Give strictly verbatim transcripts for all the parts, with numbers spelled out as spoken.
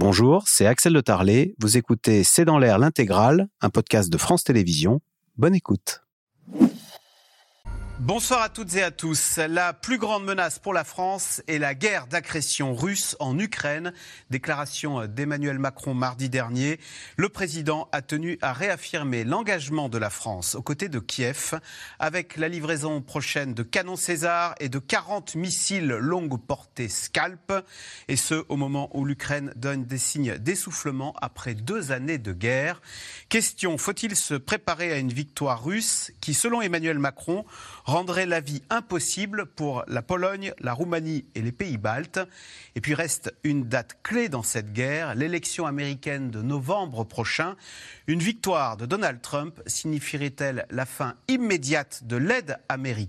Bonjour, c'est Axel de Tarlet. Vous écoutez C'est dans l'air l'intégrale, un podcast de France Télévisions. Bonne écoute. Bonsoir à toutes et à tous. La plus grande menace pour la France est la guerre d'agression russe en Ukraine. Déclaration d'Emmanuel Macron mardi dernier. Le président a tenu à réaffirmer l'engagement de la France aux côtés de Kiev avec la livraison prochaine de canons César et de quarante missiles longue portée Scalp. Et ce, au moment où l'Ukraine donne des signes d'essoufflement après deux années de guerre. Question, faut-il se préparer à une victoire russe qui, selon Emmanuel Macron, rendrait la vie impossible pour la Pologne, la Roumanie et les pays baltes. Et puis reste une date clé dans cette guerre, l'élection américaine de novembre prochain. Une victoire de Donald Trump signifierait-elle la fin immédiate de l'aide américaine ?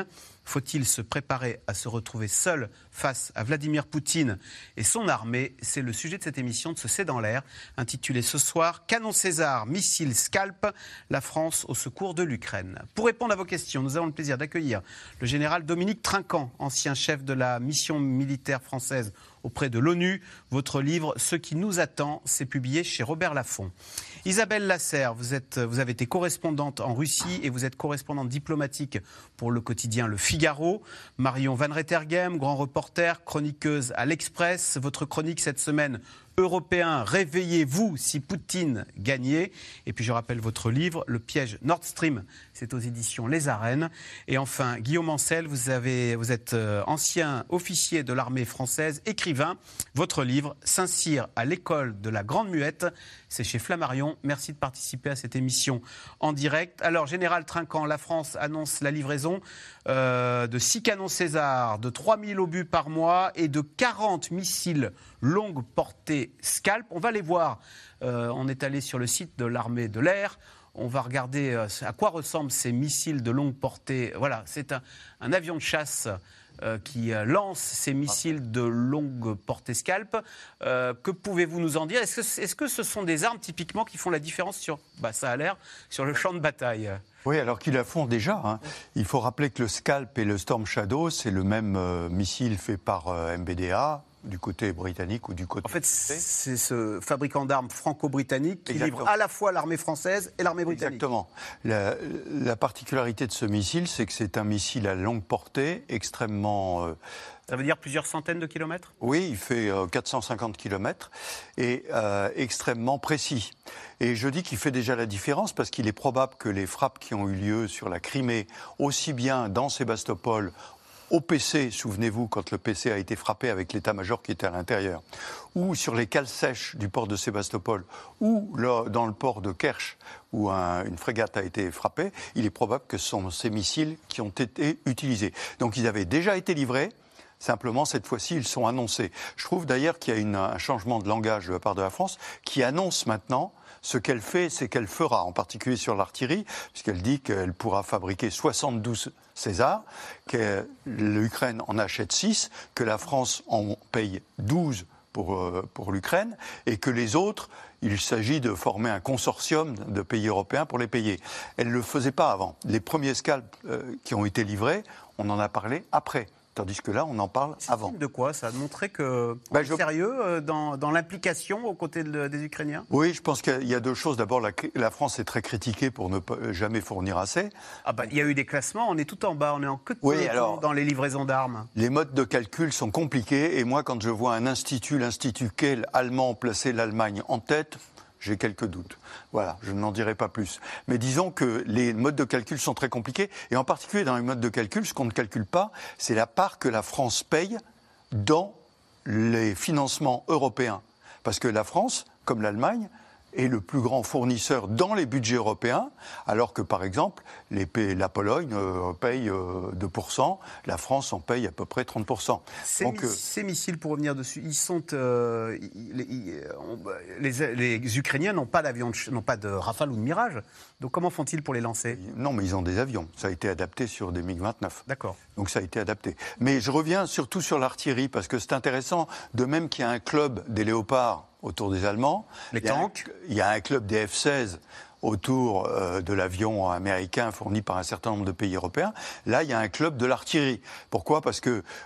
Faut-il se préparer à se retrouver seul face à Vladimir Poutine et son armée ? C'est le sujet de cette émission de ce C'est dans l'air, intitulée ce soir « Canon César, missiles Scalp, la France au secours de l'Ukraine ». Pour répondre à vos questions, nous avons le plaisir d'accueillir le général Dominique Trinquant, ancien chef de la mission militaire française auprès de l'ONU. Votre livre « Ce qui nous attend » c'est publié chez Robert Laffont. Isabelle Lasserre, vous, êtes, vous avez été correspondante en Russie et vous êtes correspondante diplomatique pour le quotidien Le Figaro. Marion Van Rettergem, grand reporter, chroniqueuse à l'Express. Votre chronique cette semaine, Européens, réveillez-vous si Poutine gagnait. Et puis je rappelle votre livre, Le piège Nord Stream, c'est aux éditions Les Arènes. Et enfin, Guillaume Ancel, vous, avez, vous êtes euh, ancien officier de l'armée française, écrivain. Votre livre, Saint-Cyr à l'école de la Grande Muette, c'est chez Flammarion. Merci de participer à cette émission en direct. Alors, Général Trinquant, la France annonce la livraison euh, de six canons César, de trois mille obus par mois et de quarante missiles longue portée Scalp. On va les voir. Euh, on est allé sur le site de l'armée de l'air. On va regarder euh, à quoi ressemblent ces missiles de longue portée. Voilà, c'est un, un avion de chasse euh, qui euh, lance ces missiles de longue portée Scalp. Euh, que pouvez-vous nous en dire ? Est-ce que, est-ce que ce sont des armes typiquement qui font la différence sur, bah, ça a l'air, sur le champ de bataille ? Oui, alors qu'ils la font déjà. Hein. Il faut rappeler que le Scalp et le Storm Shadow, c'est le même euh, missile fait par euh, M B D A, du côté britannique ou du côté... En fait, c'est ce fabricant d'armes franco-britannique qui Exactement. livre à la fois l'armée française et l'armée britannique. Exactement. La, la particularité de ce missile, c'est que c'est un missile à longue portée, extrêmement... Euh, Ça veut dire plusieurs centaines de kilomètres ? Oui, il fait euh, quatre cent cinquante kilomètres et euh, extrêmement précis. Et je dis qu'il fait déjà la différence parce qu'il est probable que les frappes qui ont eu lieu sur la Crimée, aussi bien dans Sébastopol, au P C, souvenez-vous, quand le P C a été frappé avec l'état-major qui était à l'intérieur, ou sur les cales sèches du port de Sébastopol, ou là, dans le port de Kerch, où un, une frégate a été frappée, il est probable que ce sont ces missiles qui ont été utilisés. Donc ils avaient déjà été livrés. Simplement, cette fois-ci, ils sont annoncés. Je trouve d'ailleurs qu'il y a une, un changement de langage de la part de la France qui annonce maintenant ce qu'elle fait, c'est qu'elle fera, en particulier sur l'artillerie, puisqu'elle dit qu'elle pourra fabriquer soixante-douze César, que l'Ukraine en achète six, que la France en paye douze pour, euh, pour l'Ukraine, et que les autres, il s'agit de former un consortium de pays européens pour les payer. Elle ne le faisait pas avant. Les premiers Scalp euh, qui ont été livrés, on en a parlé après. Tandis que là, on en parle c'est avant. C'est de quoi ? Ça a montré qu'on bah, est je... sérieux dans, dans l'implication aux côtés de, des Ukrainiens ? Oui, je pense qu'il y a deux choses. D'abord, la, la France est très critiquée pour ne pas, jamais fournir assez. Ah bah, il y a eu des classements, on est tout en bas, on est en queue de oui, peloton alors, dans les livraisons d'armes. Les modes de calcul sont compliqués. Et moi, quand je vois un institut, l'Institut Kehl allemand, placer l'Allemagne en tête, j'ai quelques doutes. Voilà, je n'en dirai pas plus. Mais disons que les modes de calcul sont très compliqués. Et en particulier dans les modes de calcul, ce qu'on ne calcule pas, c'est la part que la France paye dans les financements européens. Parce que la France, comme l'Allemagne, est le plus grand fournisseur dans les budgets européens, alors que, par exemple, les pays, la Pologne euh, paye euh, deux pour cent, la France en paye à peu près trente pour cent. Ces, Donc, mis, ces missiles, pour revenir dessus, ils sont, euh, ils, les, les, les Ukrainiens n'ont pas d'avion, n'ont pas de Rafale ou de Mirage, donc comment font-ils pour les lancer ? Non, mais ils ont des avions. Ça a été adapté sur des MiG vingt-neuf. D'accord. Donc ça a été adapté. Mais je reviens surtout sur l'artillerie, parce que c'est intéressant, de même qu'il y a un club des Léopards autour des Allemands. Les il tanks. Un, il y a un club des F seize autour euh, de l'avion américain fourni par un certain nombre de pays européens. Là, il y a un club de l'artillerie. Pourquoi ? Parce que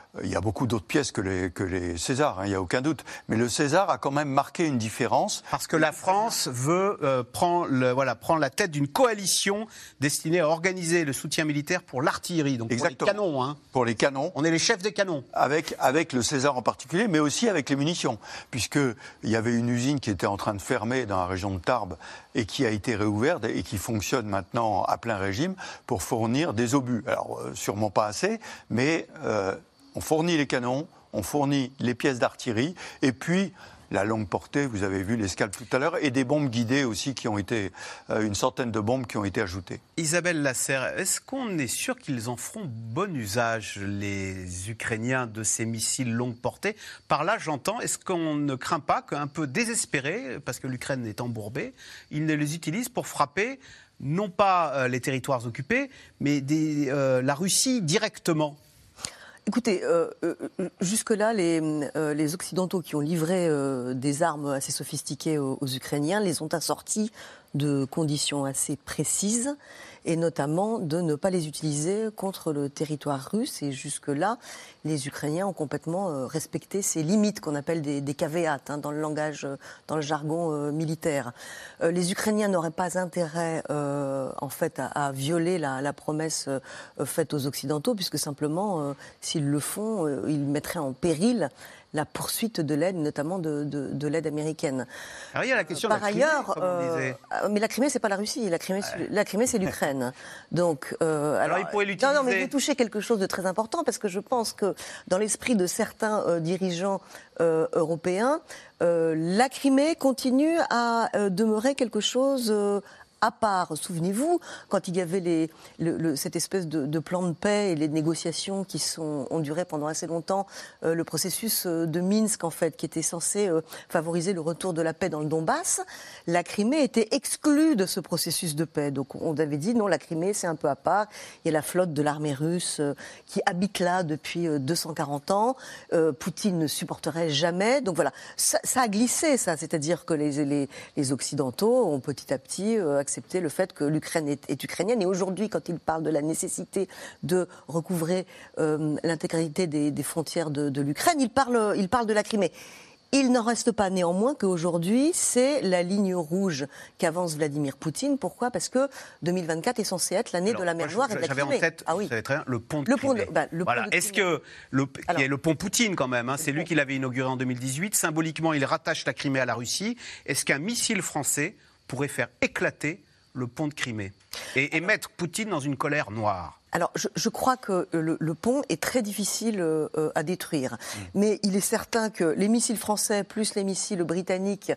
il y a beaucoup d'autres pièces que les, que les Césars, hein, il n'y a aucun doute. Mais le César a quand même marqué une différence. Parce que la France veut euh, prendre, le, voilà, prendre la tête d'une coalition destinée à organiser le soutien militaire pour l'artillerie, donc Exactement. pour les canons. Hein. Pour les canons. On est les chefs des canons. Avec, avec le César en particulier, mais aussi avec les munitions. Puisqu'il y avait une usine qui était en train de fermer dans la région de Tarbes et qui a été réouverte et qui fonctionne maintenant à plein régime pour fournir des obus. Alors, euh, sûrement pas assez, mais... Euh, on fournit les canons, on fournit les pièces d'artillerie, et puis la longue portée, vous avez vu l'escalade tout à l'heure, et des bombes guidées aussi qui ont été, euh, une centaine de bombes qui ont été ajoutées. Isabelle Lasserre, est-ce qu'on est sûr qu'ils en feront bon usage, les Ukrainiens, de ces missiles longue portée? Par là, j'entends, est-ce qu'on ne craint pas qu'un peu désespérés, parce que l'Ukraine est embourbée, ils ne les utilisent pour frapper non pas euh, les territoires occupés, mais des, euh, la Russie directement? Écoutez, euh, euh, jusque-là, les, euh, les Occidentaux qui ont livré euh, des armes assez sophistiquées aux, aux Ukrainiens les ont assortis de conditions assez précises, et notamment de ne pas les utiliser contre le territoire russe. Et jusque-là, les Ukrainiens ont complètement euh, respecté ces limites qu'on appelle des, des caveats hein, dans le langage, dans le jargon euh, militaire. Euh, les Ukrainiens n'auraient pas intérêt, euh, en fait, à, à violer la, la promesse euh, faite aux Occidentaux, puisque simplement, euh, s'ils le font, euh, ils mettraient en péril la poursuite de l'aide, notamment de, de, de l'aide américaine. Alors, il y a la question Par de la Crimée, ailleurs, comme on disait. euh, mais la Crimée, c'est pas la Russie. La Crimée, ouais. la Crimée, c'est l'Ukraine. Donc, euh, alors, alors, il pourrait l'utiliser. Non, non, mais vous touchez quelque chose de très important parce que je pense que dans l'esprit de certains euh, dirigeants euh, européens, euh, la Crimée continue à euh, demeurer quelque chose. Euh, à part. Souvenez-vous, quand il y avait les, le, le, cette espèce de, de plan de paix et les négociations qui sont, ont duré pendant assez longtemps, euh, le processus de Minsk, en fait, qui était censé euh, favoriser le retour de la paix dans le Donbass, la Crimée était exclue de ce processus de paix. Donc on avait dit, non, la Crimée, c'est un peu à part. Il y a la flotte de l'armée russe euh, qui habite là depuis euh, deux cent quarante ans. Euh, Poutine ne supporterait jamais. Donc voilà, ça, ça a glissé, ça. C'est-à-dire que les, les, les Occidentaux ont petit à petit euh, accepter le fait que l'Ukraine est, est ukrainienne. Et aujourd'hui, quand il parle de la nécessité de recouvrer euh, l'intégralité des, des frontières de, de l'Ukraine, il parle, il parle de la Crimée. Il n'en reste pas néanmoins qu'aujourd'hui, c'est la ligne rouge qu'avance Vladimir Poutine. Pourquoi ? Parce que deux mille vingt-quatre est censé être l'année Alors, de la mer moi, Noire et de la J'avais Crimée. en tête, ah oui. vous savez très bien, le pont de le Crimée. Pont de, bah, le voilà. pont de Est-ce que le, Alors, qui est le pont Poutine quand même, hein, c'est lui qui l'avait inauguré en deux mille dix-huit. Symboliquement, il rattache la Crimée à la Russie. Est-ce qu'un missile français pourrait faire éclater le pont de Crimée et, et mettre Poutine dans une colère noire? Alors, je, je crois que le, le pont est très difficile euh, à détruire. Mmh. Mais il est certain que les missiles français plus les missiles britanniques,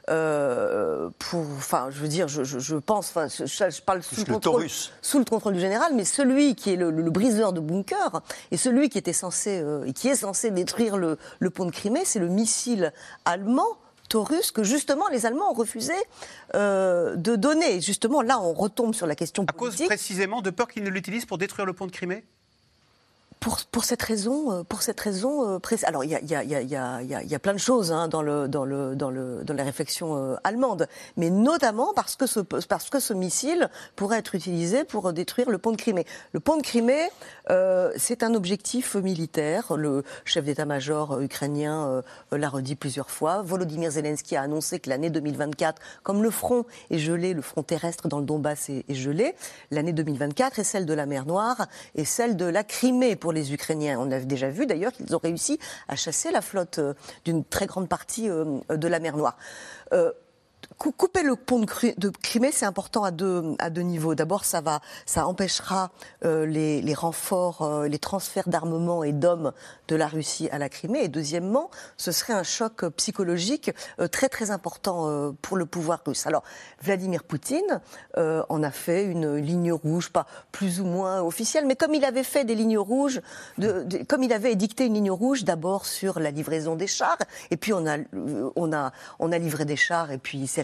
euh, pour, enfin, je veux dire, je, je, je pense, enfin, je, je parle sous le, contrôle, sous le contrôle du général, mais celui qui est le, le, le briseur de bunkers et celui qui était censé, euh, et qui est censé détruire le, le pont de Crimée, c'est le missile allemand Taurus, que justement les Allemands ont refusé euh, de donner. Justement, là, on retombe sur la question à politique. À cause précisément de peur qu'ils ne l'utilisent pour détruire le pont de Crimée ? Pour, pour cette raison, pour cette raison, alors il y a, y, a, y, a, y, a, y a plein de choses hein, dans, le, dans, le, dans, le, dans les réflexions euh, allemandes, mais notamment parce que, ce, parce que ce missile pourrait être utilisé pour détruire le pont de Crimée. Le pont de Crimée, euh, c'est un objectif militaire. Le chef d'état-major ukrainien euh, l'a redit plusieurs fois. Volodymyr Zelensky a annoncé que l'année deux mille vingt-quatre, comme le front est gelé, le front terrestre dans le Donbass est, est gelé, l'année deux mille vingt-quatre est celle de la mer Noire et celle de la Crimée pour les Ukrainiens. On a déjà vu d'ailleurs qu'ils ont réussi à chasser la flotte d'une très grande partie de la mer Noire. Euh, Couper le pont de Crimée, c'est important à deux, à deux niveaux. D'abord, ça va, ça empêchera euh, les, les renforts, euh, les transferts d'armement et d'hommes de la Russie à la Crimée. Et deuxièmement, ce serait un choc psychologique euh, très très important euh, pour le pouvoir russe. Alors, Vladimir Poutine euh, en a fait une ligne rouge, pas plus ou moins officielle, mais comme il avait fait des lignes rouges, de, de, comme il avait édicté une ligne rouge d'abord sur la livraison des chars, et puis on a, on a, on a livré des chars, et puis il s'est rien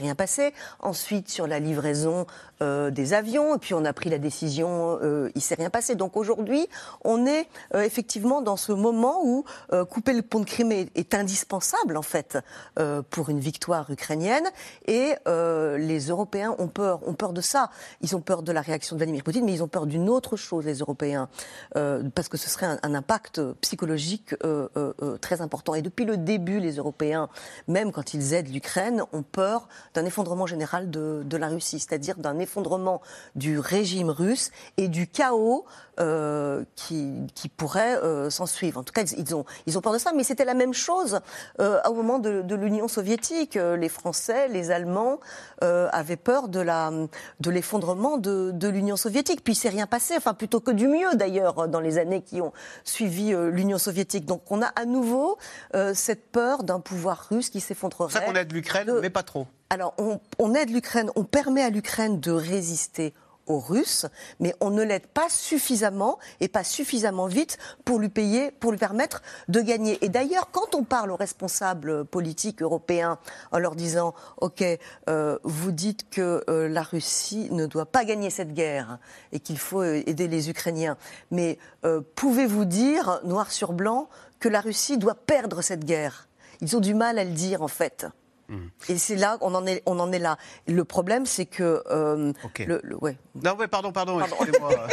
rien passé. Ensuite, sur la livraison euh, des avions, et puis on a pris la décision, euh, il s'est rien passé. Donc aujourd'hui, on est euh, effectivement dans ce moment où euh, couper le pont de Crimée est indispensable en fait euh, pour une victoire ukrainienne. Et euh, les Européens ont peur, ont peur de ça. Ils ont peur de la réaction de Vladimir Poutine, mais ils ont peur d'une autre chose, les Européens, euh, parce que ce serait un, un impact psychologique euh, euh, euh, très important. Et depuis le début, les Européens, même quand ils aident l'Ukraine, ont peur d'un effondrement général de, de la Russie, c'est-à-dire d'un effondrement du régime russe et du chaos euh, qui, qui pourrait euh, s'en suivre. En tout cas, ils ont, ils ont peur de ça, mais c'était la même chose euh, au moment de, de l'Union soviétique. Les Français, les Allemands euh, avaient peur de, la, de l'effondrement de, de l'Union soviétique. Puis il ne s'est rien passé, enfin plutôt que du mieux d'ailleurs, dans les années qui ont suivi euh, l'Union soviétique. Donc on a à nouveau euh, cette peur d'un pouvoir russe qui s'effondrerait. C'est ça qu'on aide l'Ukraine, de... mais pas trop. Alors on, on aide l'Ukraine, on permet à l'Ukraine de résister aux Russes, mais on ne l'aide pas suffisamment et pas suffisamment vite pour lui payer, pour lui permettre de gagner. Et d'ailleurs, quand on parle aux responsables politiques européens en leur disant « Ok, euh, vous dites que euh, la Russie ne doit pas gagner cette guerre et qu'il faut aider les Ukrainiens, mais euh, pouvez-vous dire, noir sur blanc, que la Russie doit perdre cette guerre ?» Ils ont du mal à le dire, en fait. Mmh. Et c'est là qu'on en est, on en est là. Le problème, c'est que euh, okay. le, le, ouais. Non, ouais, pardon, pardon, pardon. Excusez-moi.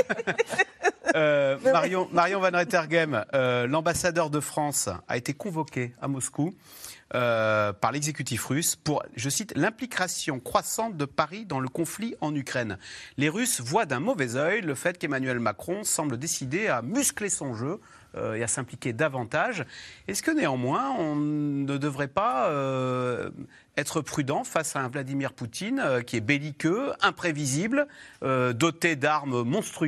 euh, Marion, Marion Van Rettergem, euh, l'ambassadeur de France a été convoqué à Moscou euh, par l'exécutif russe pour, je cite, l'implication croissante de Paris dans le conflit en Ukraine. Les Russes voient d'un mauvais œil le fait qu'Emmanuel Macron semble décidé à muscler son jeu et à s'impliquer davantage. Est-ce que néanmoins, on ne devrait pas euh, être prudent face à un Vladimir Poutine euh, qui est belliqueux, imprévisible, euh, doté d'armes monstrueuses ?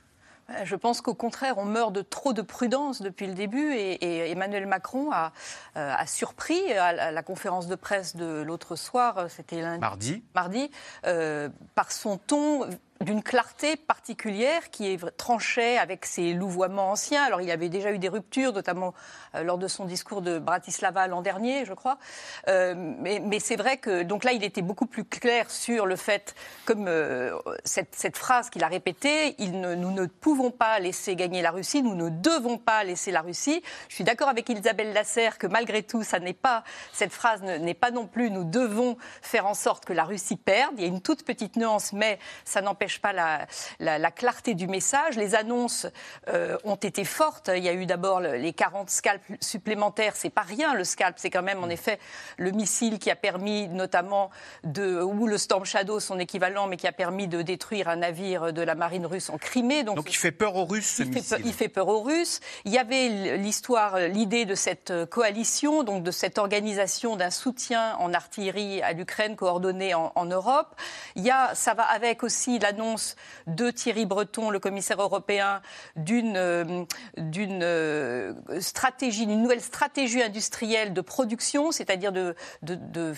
Je pense qu'au contraire, on meurt de trop de prudence depuis le début et, et Emmanuel Macron a, euh, a surpris à la, à la conférence de presse de l'autre soir, c'était lundi, mardi, mardi euh, par son ton d'une clarté particulière qui est tranchait avec ses louvoiements anciens. Alors, il y avait déjà eu des ruptures, notamment euh, lors de son discours de Bratislava l'an dernier, je crois. Euh, mais, mais c'est vrai que, donc là, il était beaucoup plus clair sur le fait, comme euh, cette, cette phrase qu'il a répétée, il ne, nous ne pouvons pas laisser gagner la Russie, nous ne devons pas laisser la Russie. Je suis d'accord avec Isabelle Lasserre que malgré tout, ça n'est pas, cette phrase n'est pas non plus, nous devons faire en sorte que la Russie perde. Il y a une toute petite nuance, mais ça n'empêche pas la, la, la clarté du message. Les annonces euh, ont été fortes. Il y a eu d'abord les quarante scalps supplémentaires. C'est pas rien, le scalp. C'est quand même, en effet, le missile qui a permis, notamment, de, ou le Storm Shadow, son équivalent, mais qui a permis de détruire un navire de la marine russe en Crimée. Donc, Donc il fait peur aux Russes, ce il missile. Fait, il fait peur aux Russes. Il y avait l'histoire, l'idée de cette coalition, donc de cette organisation d'un soutien en artillerie à l'Ukraine coordonné en, en Europe. Il y a, ça va avec aussi l'annonce de Thierry Breton, le commissaire européen, d'une, euh, d'une euh, stratégie, d'une nouvelle stratégie industrielle de production, c'est-à-dire de, de, de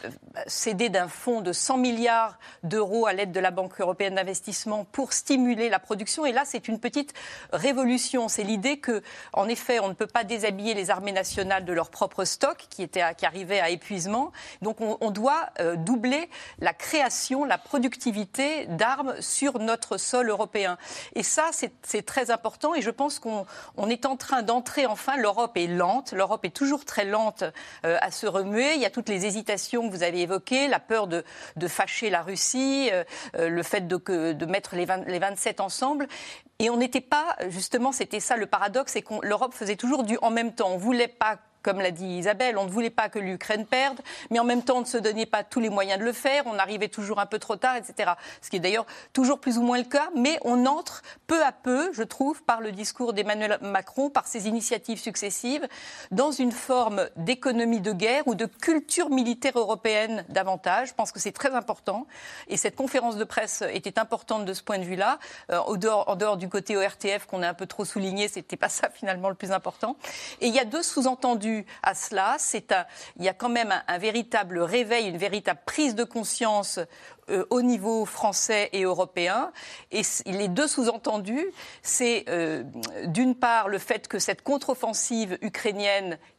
céder d'un fonds de cent milliards d'euros à l'aide de la Banque européenne d'investissement pour stimuler la production. Et là, c'est une petite révolution. C'est l'idée que, en effet, on ne peut pas déshabiller les armées nationales de leur propre stock, qui, était à, qui arrivait à épuisement. Donc, on, on doit euh, doubler la création, la productivité d'armes sur notre sol européen. Et ça, c'est, c'est très important et je pense qu'on on est en train d'entrer enfin. L'Europe est lente, l'Europe est toujours très lente euh, à se remuer. Il y a toutes les hésitations que vous avez évoquées, la peur de, de fâcher la Russie, euh, le fait de, que, de mettre les, vingt, les vingt-sept ensemble. Et on n'était pas, justement, c'était ça le paradoxe, c'est que l'Europe faisait toujours du en même temps. On ne voulait pas, comme l'a dit Isabelle, on ne voulait pas que l'Ukraine perde, mais en même temps, on ne se donnait pas tous les moyens de le faire, on arrivait toujours un peu trop tard, et cetera. Ce qui est d'ailleurs toujours plus ou moins le cas, mais on entre peu à peu, je trouve, par le discours d'Emmanuel Macron, par ses initiatives successives, dans une forme d'économie de guerre ou de culture militaire européenne davantage. Je pense que c'est très important, et cette conférence de presse était importante de ce point de vue-là. Euh, en dehors, en dehors du côté O R T F qu'on a un peu trop souligné, c'était pas ça finalement le plus important. Et il y a deux sous-entendus à cela, c'est un, il y a quand même un, un véritable réveil, une véritable prise de conscience euh, au niveau français et européen. Et les deux sous-entendus, c'est euh, d'une part le fait que cette contre-offensive ukrainienne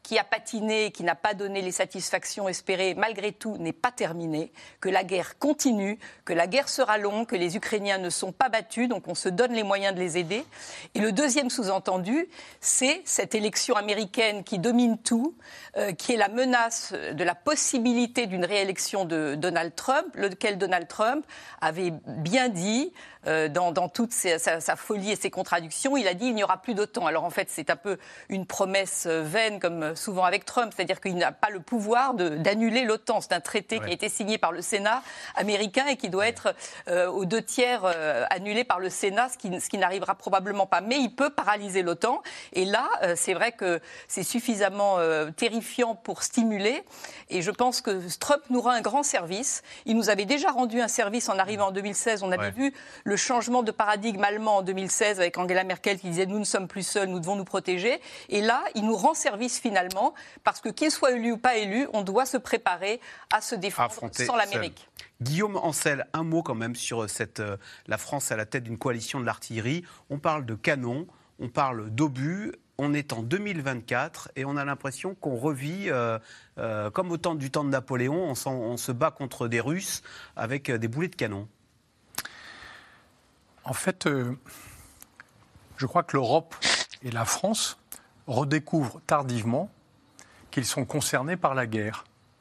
qui a patiné, qui n'a pas donné les satisfactions espérées, malgré tout, n'est pas terminée, que la guerre continue, que la guerre sera longue, que les Ukrainiens ne sont pas battus, donc on se donne les moyens de les aider. Et le deuxième sous-entendu, c'est cette élection américaine qui domine tout, euh, qui est la menace de la possibilité d'une réélection de Donald Trump, lequel Donald Trump avait bien dit, euh, dans, dans toute ses, sa, sa folie et ses contradictions, il a dit il n'y aura plus d'OTAN. Alors en fait, c'est un peu une promesse vaine, comme souvent avec Trump, c'est-à-dire qu'il n'a pas le pouvoir de, d'annuler l'OTAN. C'est un traité ouais. qui a été signé par le Sénat américain et qui doit être euh, aux deux tiers euh, annulé par le Sénat, ce qui, ce qui n'arrivera probablement pas. Mais il peut paralyser l'OTAN. Et là, euh, c'est vrai que c'est suffisamment euh, terrifiant pour stimuler. Et je pense que Trump nous rend un grand service. Il nous avait déjà rendu un service en arrivant en deux mille seize. On avait ouais. vu le changement de paradigme allemand en deux mille seize avec Angela Merkel qui disait « nous ne sommes plus seuls, nous devons nous protéger ». Et là, il nous rend service finalement parce que qu'il soit élu ou pas élu, on doit se préparer à se défendre Affronter sans l'Amérique. Seul. Guillaume Ancel, un mot quand même sur cette, euh, la France à la tête d'une coalition de l'artillerie. On parle de canons, on parle d'obus. On est en deux mille vingt-quatre et on a l'impression qu'on revit, euh, euh, comme au temps du temps de Napoléon, on, on se bat contre des Russes avec euh, des boulets de canon. En fait, euh, je crois que l'Europe et la France redécouvrent tardivement qu'ils sont concernés par la guerre.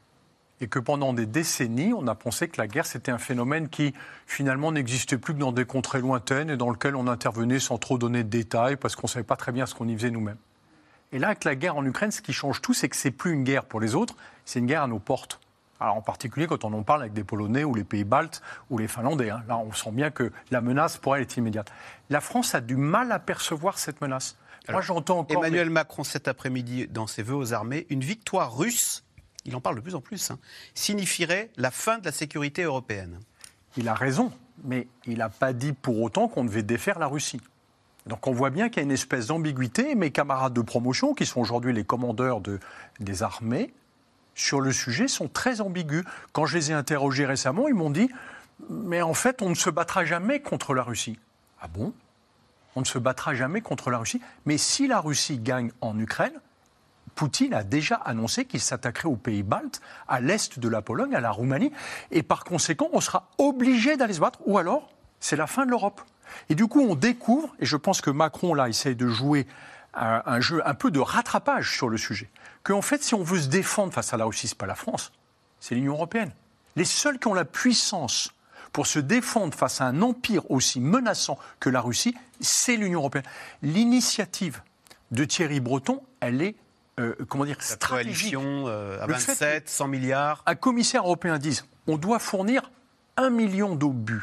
Et que pendant des décennies, on a pensé que la guerre, c'était un phénomène qui, finalement, n'existait plus que dans des contrées lointaines et dans lequel on intervenait sans trop donner de détails parce qu'on ne savait pas très bien ce qu'on y faisait nous-mêmes. Et là, avec la guerre en Ukraine, ce qui change tout, c'est que ce n'est plus une guerre pour les autres, c'est une guerre à nos portes. Alors, en particulier quand on en parle avec des Polonais ou les pays baltes ou les Finlandais. Hein. Là, on sent bien que la menace, pour elle, est immédiate. La France a du mal à percevoir cette menace. Alors, Moi, j'entends encore... Emmanuel mais... Macron, cet après-midi, dans ses vœux aux armées, une victoire russe, il en parle de plus en plus, hein, signifierait la fin de la sécurité européenne. Il a raison, mais il n'a pas dit pour autant qu'on devait défaire la Russie. Donc on voit bien qu'il y a une espèce d'ambiguïté. Mes camarades de promotion, qui sont aujourd'hui les commandeurs de, des armées, sur le sujet, sont très ambigus. Quand je les ai interrogés récemment, ils m'ont dit « mais en fait, on ne se battra jamais contre la Russie ». Ah bon ? On ne se battra jamais contre la Russie. Mais si la Russie gagne en Ukraine, Poutine a déjà annoncé qu'il s'attaquerait aux pays baltes, à l'est de la Pologne, à la Roumanie. Et par conséquent, on sera obligé d'aller se battre. Ou alors, c'est la fin de l'Europe. Et du coup, on découvre, et je pense que Macron, là, essaye de jouer un, un jeu un peu de rattrapage sur le sujet, qu'en fait, si on veut se défendre face à la Russie, ce n'est pas la France, c'est l'Union européenne. Les seuls qui ont la puissance pour se défendre face à un empire aussi menaçant que la Russie, c'est l'Union européenne. L'initiative de Thierry Breton, elle est Euh, comment dire, la stratégique. coalition euh, à vingt-sept, cent milliards. Un commissaire européen dit on doit fournir un million d'obus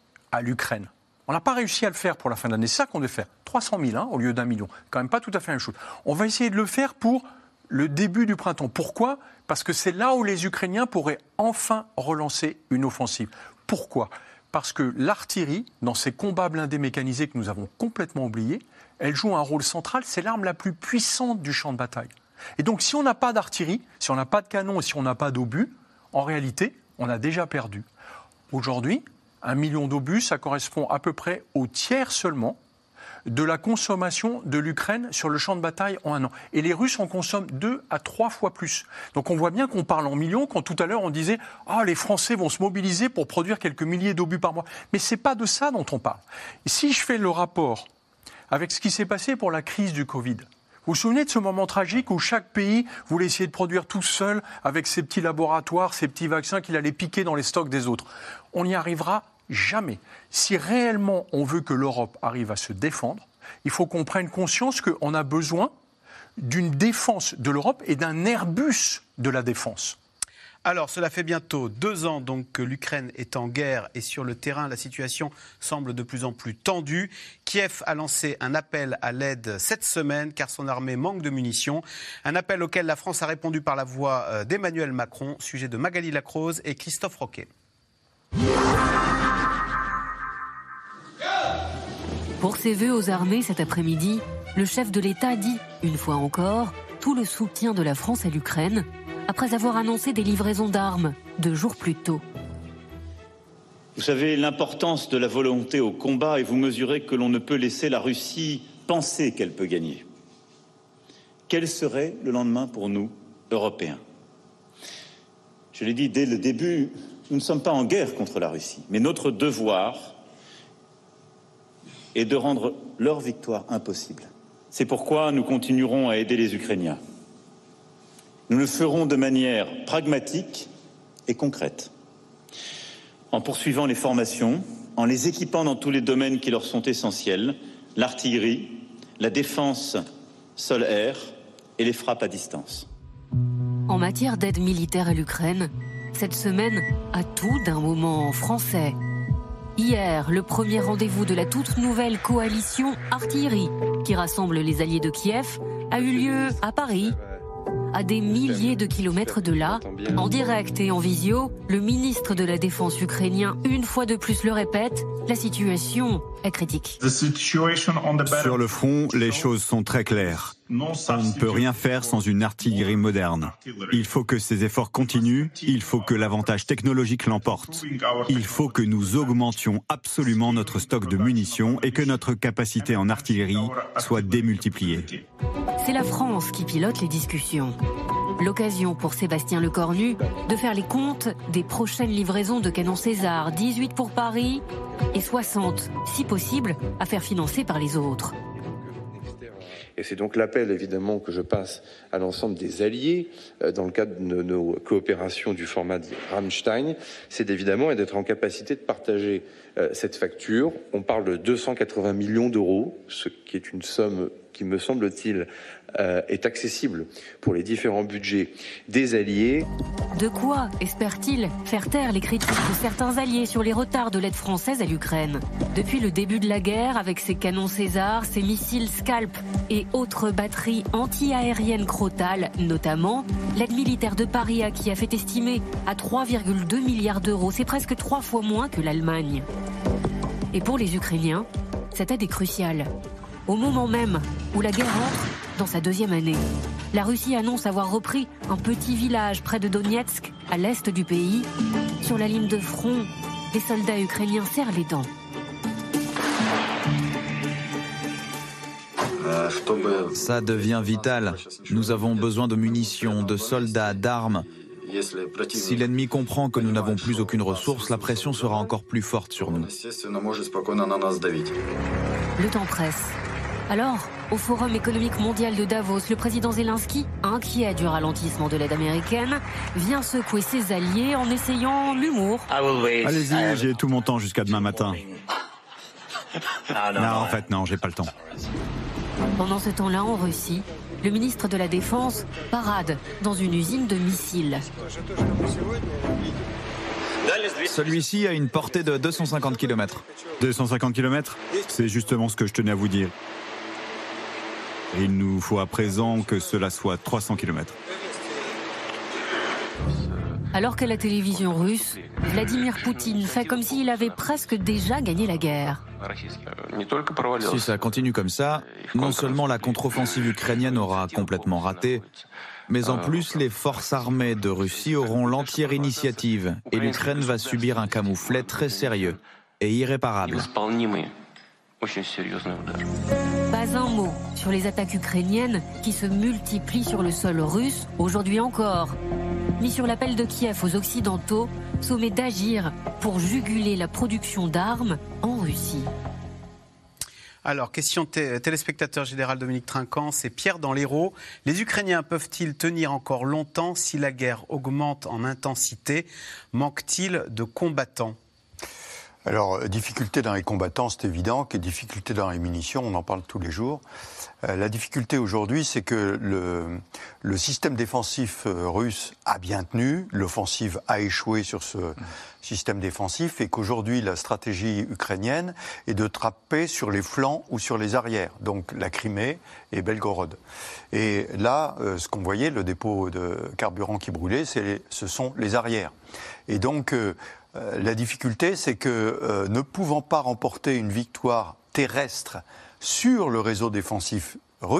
à l'Ukraine. On n'a pas réussi à le faire pour la fin de l'année. C'est ça qu'on devait faire. trois cent mille hein, au lieu d'un million. Quand même pas tout à fait la même chose. On va essayer de le faire pour le début du printemps. Pourquoi ? Parce que c'est là où les Ukrainiens pourraient enfin relancer une offensive. Pourquoi ? Parce que l'artillerie, dans ces combats blindés mécanisés que nous avons complètement oubliés, elle joue un rôle central, c'est l'arme la plus puissante du champ de bataille. Et donc si on n'a pas d'artillerie, si on n'a pas de canon et si on n'a pas d'obus, en réalité, on a déjà perdu. Aujourd'hui, un million d'obus, ça correspond à peu près au tiers seulement de la consommation de l'Ukraine sur le champ de bataille en un an. Et les Russes en consomment deux à trois fois plus. Donc on voit bien qu'on parle en millions, quand tout à l'heure on disait « Ah, les Français vont se mobiliser pour produire quelques milliers d'obus par mois ». Mais ce n'est pas de ça dont on parle. Et si je fais le rapport avec ce qui s'est passé pour la crise du Covid, vous vous souvenez de ce moment tragique où chaque pays voulait essayer de produire tout seul avec ses petits laboratoires, ses petits vaccins qu'il allait piquer dans les stocks des autres. On n'y arrivera jamais. Si réellement on veut que l'Europe arrive à se défendre, il faut qu'on prenne conscience qu'on a besoin d'une défense de l'Europe et d'un Airbus de la défense. Alors, cela fait bientôt deux ans donc, que l'Ukraine est en guerre et sur le terrain, la situation semble de plus en plus tendue. Kiev a lancé un appel à l'aide cette semaine car son armée manque de munitions. Un appel auquel la France a répondu par la voix d'Emmanuel Macron, sujet de Magali Lacrose et Christophe Roquet. Pour ses vœux aux armées cet après-midi, le chef de l'État dit, une fois encore, tout le soutien de la France à l'Ukraine, après avoir annoncé des livraisons d'armes deux jours plus tôt. Vous savez l'importance de la volonté au combat et vous mesurez que l'on ne peut laisser la Russie penser qu'elle peut gagner. quel serait le lendemain pour nous, Européens? Je l'ai dit dès le début, nous ne sommes pas en guerre contre la Russie, mais notre devoir est de rendre leur victoire impossible. C'est pourquoi nous continuerons à aider les Ukrainiens. Nous le ferons de manière pragmatique et concrète, en poursuivant les formations, en les équipant dans tous les domaines qui leur sont essentiels, l'artillerie, la défense sol-air et les frappes à distance. En matière d'aide militaire à l'Ukraine, cette semaine a tout d'un moment français. Hier, le premier rendez-vous de la toute nouvelle coalition artillerie, qui rassemble les alliés de Kiev, a eu lieu à Paris. À des milliers de kilomètres de là, en direct et en visio, le ministre de la Défense ukrainien, une fois de plus le répète, la situation est critique. Sur le front, les choses sont très claires. On ne peut rien faire sans une artillerie moderne. Il faut que ces efforts continuent, il faut que l'avantage technologique l'emporte. Il faut que nous augmentions absolument notre stock de munitions et que notre capacité en artillerie soit démultipliée. C'est la France qui pilote les discussions. L'occasion pour Sébastien Lecornu de faire les comptes des prochaines livraisons de canons César, dix-huit pour Paris et soixante, si possible, à faire financer par les autres. Et c'est donc l'appel, évidemment, que je passe à l'ensemble des alliés euh, dans le cadre de nos coopérations du format Rammstein, c'est évidemment d'être en capacité de partager euh, cette facture. On parle de deux cent quatre-vingts millions d'euros, ce qui est une somme qui, me semble-t-il, euh, est accessible pour les différents budgets des alliés. De quoi espère-t-il faire taire les critiques de certains alliés sur les retards de l'aide française à l'Ukraine? Depuis le début de la guerre, avec ses canons César, ses missiles Scalp et autres batteries anti-aériennes Crotale, notamment, l'aide militaire de Paris à Kiev est estimée à trois virgule deux milliards d'euros. C'est presque trois fois moins que l'Allemagne. Et pour les Ukrainiens, cette aide est cruciale. Au moment même où la guerre entre dans sa deuxième année, la Russie annonce avoir repris un petit village près de Donetsk, à l'est du pays. Sur la ligne de front, des soldats ukrainiens serrent les dents. Ça devient vital. Nous avons besoin de munitions, de soldats, d'armes. Si l'ennemi comprend que nous n'avons plus aucune ressource, la pression sera encore plus forte sur nous. Le temps presse. Alors, au Forum économique mondial de Davos, le président Zelensky, inquiet du ralentissement de l'aide américaine, vient secouer ses alliés en essayant l'humour. Allez-y, j'ai tout mon temps jusqu'à demain matin. Non, en fait, non, j'ai pas le temps. Pendant ce temps-là, en Russie, le ministre de la Défense parade dans une usine de missiles. Celui-ci a une portée de deux cent cinquante kilomètres. deux cent cinquante kilomètres, c'est justement ce que je tenais à vous dire. Il nous faut à présent que cela soit trois cents kilomètres. Alors qu'à la télévision russe, Vladimir Poutine fait comme s'il avait presque déjà gagné la guerre. Si ça continue comme ça, non seulement la contre-offensive ukrainienne aura complètement raté, mais en plus les forces armées de Russie auront l'entière initiative et l'Ukraine va subir un camouflet très sérieux et irréparable. Pas un mot sur les attaques ukrainiennes qui se multiplient sur le sol russe, aujourd'hui encore. Ni sur l'appel de Kiev aux Occidentaux, sommés d'agir pour juguler la production d'armes en Russie. Alors, question t- téléspectateur général Dominique Trinquant, c'est Pierre dans l'Hérault. Les Ukrainiens peuvent-ils tenir encore longtemps si la guerre augmente en intensité? Manque-t-il de combattants? Alors, difficulté dans les combattants, c'est évident, que difficulté dans les munitions, on en parle tous les jours. Euh, la difficulté aujourd'hui, c'est que le, le système défensif russe a bien tenu, l'offensive a échoué sur ce système défensif, et qu'aujourd'hui, la stratégie ukrainienne est de trapper sur les flancs ou sur les arrières, donc la Crimée et Belgorod. Et là, euh, ce qu'on voyait, le dépôt de carburant qui brûlait, c'est les, ce sont les arrières. Et donc, euh, euh, la difficulté, c'est que euh, ne pouvant pas remporter une victoire terrestre sur le réseau défensif russe,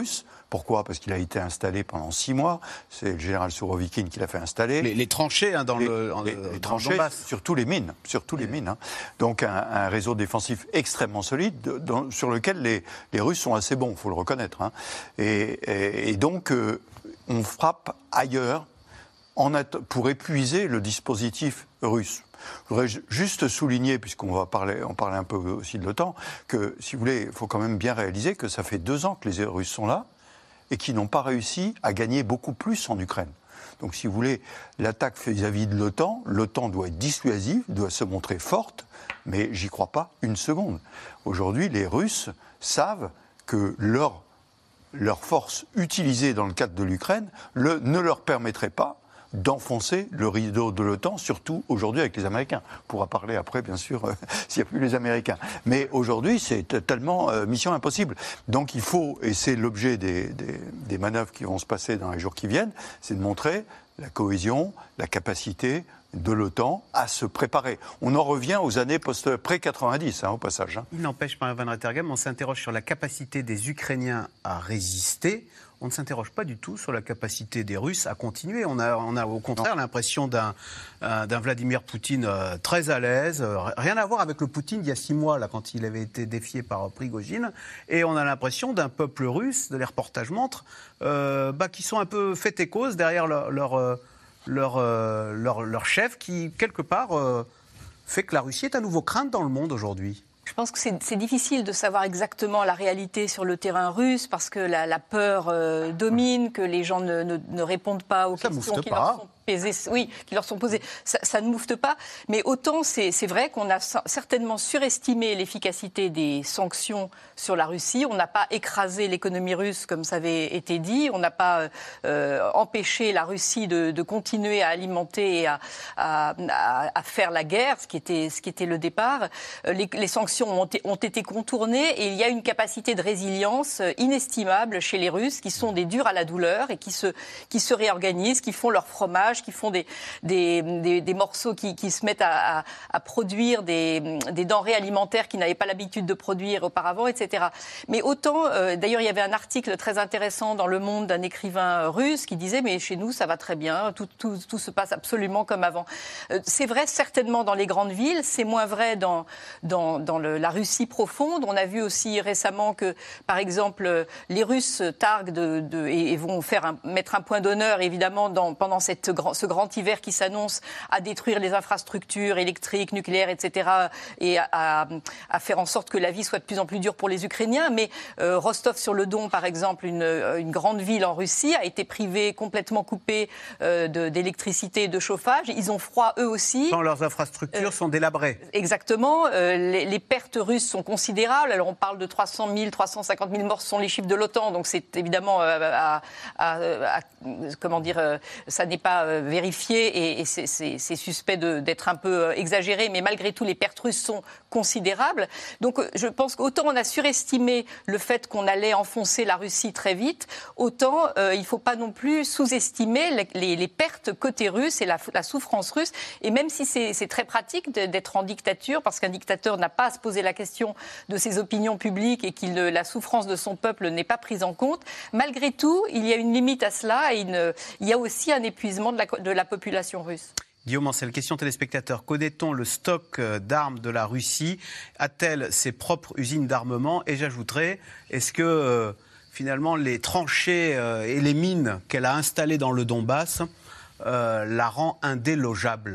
Pourquoi ? Parce qu'il a été installé pendant six mois. C'est le général Sourovikine qui l'a fait installer. Les, les tranchées hein, dans les, le dans les, le, les dans tranchées, le surtout les mines, surtout les mines. Hein. Donc un, un réseau défensif extrêmement solide, de, dans, sur lequel les, les Russes sont assez bons, il faut le reconnaître. Hein. Et, et, et donc euh, on frappe ailleurs en att- pour épuiser le dispositif russe. Je voudrais juste souligner, puisqu'on va parler, on parlait un peu aussi de l'OTAN, que, si vous voulez, il faut quand même bien réaliser que ça fait deux ans que les Russes sont là et qu'ils n'ont pas réussi à gagner beaucoup plus en Ukraine. Donc, si vous voulez, l'attaque vis-à-vis de l'OTAN, l'OTAN doit être dissuasive, doit se montrer forte, mais j'y crois pas une seconde. Aujourd'hui, les Russes savent que leur, leur force utilisée dans le cadre de l'Ukraine le, ne leur permettrait pas d'enfoncer le rideau de l'OTAN, surtout aujourd'hui avec les Américains. On pourra parler après, bien sûr, euh, s'il n'y a plus les Américains. Mais aujourd'hui, c'est tellement euh, mission impossible. Donc il faut, et c'est l'objet des, des, des manœuvres qui vont se passer dans les jours qui viennent, c'est de montrer la cohésion, la capacité de l'OTAN à se préparer. On en revient aux années post- pré-quatre-vingt-dix, hein, au passage. Hein. Il n'empêche, Marie Van Rettergem, on s'interroge sur la capacité des Ukrainiens à résister. On ne s'interroge pas du tout sur la capacité des Russes à continuer. On a, on a au contraire non. l'impression d'un, euh, d'un Vladimir Poutine euh, très à l'aise. Euh, rien à voir avec le Poutine d'il y a six mois, là, quand il avait été défié par Prigojine. Et on a l'impression d'un peuple russe, de les reportages montrent, euh, bah, qui sont un peu fait et cause derrière leur, leur, euh, leur, euh, leur, leur chef, qui, quelque part, euh, fait que la Russie est à nouveau crainte dans le monde aujourd'hui. Je pense que c'est, c'est difficile de savoir exactement la réalité sur le terrain russe parce que la, la peur euh, domine, que les gens ne, ne, ne répondent pas aux Ça questions qui pas. leur sont posées. Oui, qui leur sont posées. Ça, ça ne moufte pas. Mais autant, c'est, c'est vrai qu'on a certainement surestimé l'efficacité des sanctions sur la Russie. On n'a pas écrasé l'économie russe comme ça avait été dit. On n'a pas euh, empêché la Russie de, de continuer à alimenter et à, à, à, à faire la guerre, ce qui était, ce qui était le départ. Les, les sanctions Ont, ont été contournées et il y a une capacité de résilience inestimable chez les Russes qui sont des durs à la douleur et qui se, qui se réorganisent, qui font leur fromage, qui font des, des, des, des morceaux, qui, qui se mettent à, à, à produire des, des denrées alimentaires qu'ils n'avaient pas l'habitude de produire auparavant, et cetera. Mais autant, euh, d'ailleurs, il y avait un article très intéressant dans Le Monde d'un écrivain russe qui disait « mais chez nous, ça va très bien, tout, tout, tout se passe absolument comme avant euh, ». C'est vrai certainement dans les grandes villes, c'est moins vrai dans, dans, dans le la Russie profonde. On a vu aussi récemment que, par exemple, les Russes targuent de, de, et, et vont faire un, mettre un point d'honneur, évidemment, dans, pendant cette, ce grand hiver qui s'annonce, à détruire les infrastructures électriques, nucléaires, et cetera, et à, à, à faire en sorte que la vie soit de plus en plus dure pour les Ukrainiens. Mais euh, Rostov-sur-le-Don, par exemple, une, une grande ville en Russie, a été privée, complètement coupée euh, de, d'électricité et de chauffage. Ils ont froid, eux aussi. Quand leurs infrastructures euh, sont délabrées. Exactement. Euh, les, les pertes russes sont considérables. Alors on parle de trois cent mille, trois cent cinquante mille morts, ce sont les chiffres de l'OTAN, donc c'est évidemment euh, à, à, à, comment dire, euh, ça n'est pas euh, vérifié et, et c'est, c'est, c'est suspect de, d'être un peu euh, exagéré, mais malgré tout les pertes russes sont considérables. Donc euh, je pense qu'autant on a surestimé le fait qu'on allait enfoncer la Russie très vite, autant euh, il ne faut pas non plus sous-estimer les, les, les pertes côté russe et la, la souffrance russe. Et même si c'est, c'est très pratique de, d'être en dictature, parce qu'un dictateur n'a pas à se poser la question de ses opinions publiques et que la souffrance de son peuple n'est pas prise en compte, malgré tout, il y a une limite à cela et une, il y a aussi un épuisement de la, de la population russe. Guillaume Ancel, question téléspectateur. Connaît-on le stock d'armes de la Russie ? A-t-elle ses propres usines d'armement ? Et j'ajouterais, est-ce que euh, finalement les tranchées euh, et les mines qu'elle a installées dans le Donbass euh, la rend indélogeable ?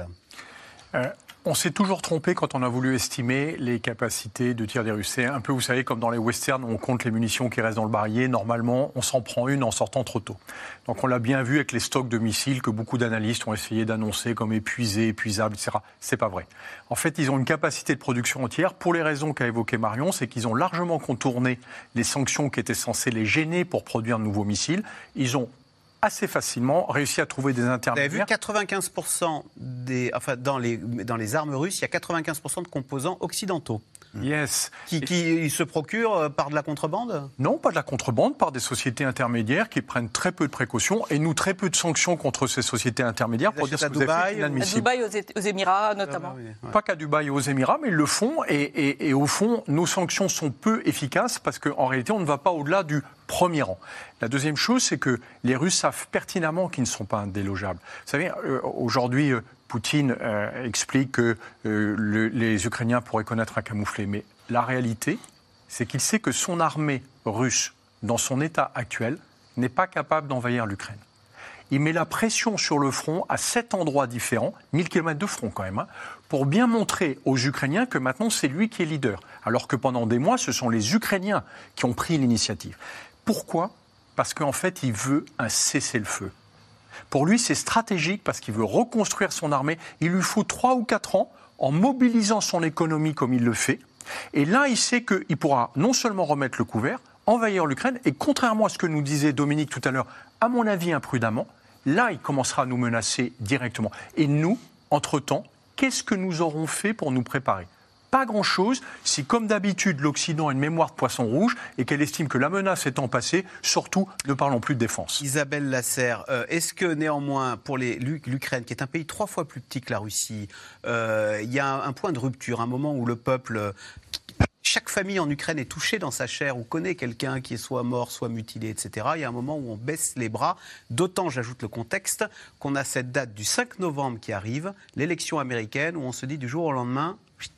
euh... On s'est toujours trompé quand on a voulu estimer les capacités de tir des Russes. C'est un peu, vous savez, comme dans les westerns, on compte les munitions qui restent dans le barillet. Normalement, on s'en prend une en sortant trop tôt. Donc on l'a bien vu avec les stocks de missiles que beaucoup d'analystes ont essayé d'annoncer comme épuisés, épuisables, et cetera. C'est pas vrai. En fait, ils ont une capacité de production entière. Pour les raisons qu'a évoquées Marion, c'est qu'ils ont largement contourné les sanctions qui étaient censées les gêner pour produire de nouveaux missiles. Ils ont assez facilement réussi à trouver des intermédiaires. Vous avez vu quatre-vingt-quinze pour cent des, enfin, dans les, dans les armes russes, il y a quatre-vingt-quinze pour cent de composants occidentaux. Yes. Qui, qui se procurent par de la contrebande ? Non, pas de la contrebande, par des sociétés intermédiaires qui prennent très peu de précautions et nous très peu de sanctions contre ces sociétés intermédiaires pour dire ce que vous avez fait inadmissible. À Dubaï, aux, aux Émirats notamment. Ah, oui, ouais. Pas qu'à Dubaï et aux Émirats, mais ils le font et, et, et au fond, nos sanctions sont peu efficaces parce qu'en réalité, on ne va pas au-delà du premier rang. La deuxième chose, c'est que les Russes savent pertinemment qu'ils ne sont pas indélogeables. Vous savez, euh, aujourd'hui, euh, Poutine euh, explique que euh, le, les Ukrainiens pourraient connaître un camouflet. Mais la réalité, c'est qu'il sait que son armée russe, dans son état actuel, n'est pas capable d'envahir l'Ukraine. Il met la pression sur le front à sept endroits différents, mille kilomètres de front quand même, hein, pour bien montrer aux Ukrainiens que maintenant c'est lui qui est leader. Alors que pendant des mois, ce sont les Ukrainiens qui ont pris l'initiative. Pourquoi ? Parce qu'en fait, il veut un cessez-le-feu. Pour lui, c'est stratégique parce qu'il veut reconstruire son armée. Il lui faut trois ou quatre ans en mobilisant son économie comme il le fait. Et là, il sait qu'il pourra non seulement remettre le couvert, envahir l'Ukraine, et contrairement à ce que nous disait Dominique tout à l'heure, à mon avis imprudemment, là, il commencera à nous menacer directement. Et nous, entre-temps, qu'est-ce que nous aurons fait pour nous préparer ? Pas grand-chose si, comme d'habitude, l'Occident a une mémoire de poisson rouge et qu'elle estime que la menace étant passée, surtout, ne parlons plus de défense. Isabelle Lasserre, euh, est-ce que néanmoins, pour les, l'Ukraine, qui est un pays trois fois plus petit que la Russie, euh, il y a un, un point de rupture, un moment où le peuple... Chaque famille en Ukraine est touchée dans sa chair ou connaît quelqu'un qui est soit mort, soit mutilé, et cetera. Il y a un moment où on baisse les bras, d'autant, j'ajoute le contexte, qu'on a cette date du cinq novembre qui arrive, l'élection américaine, où on se dit du jour au lendemain...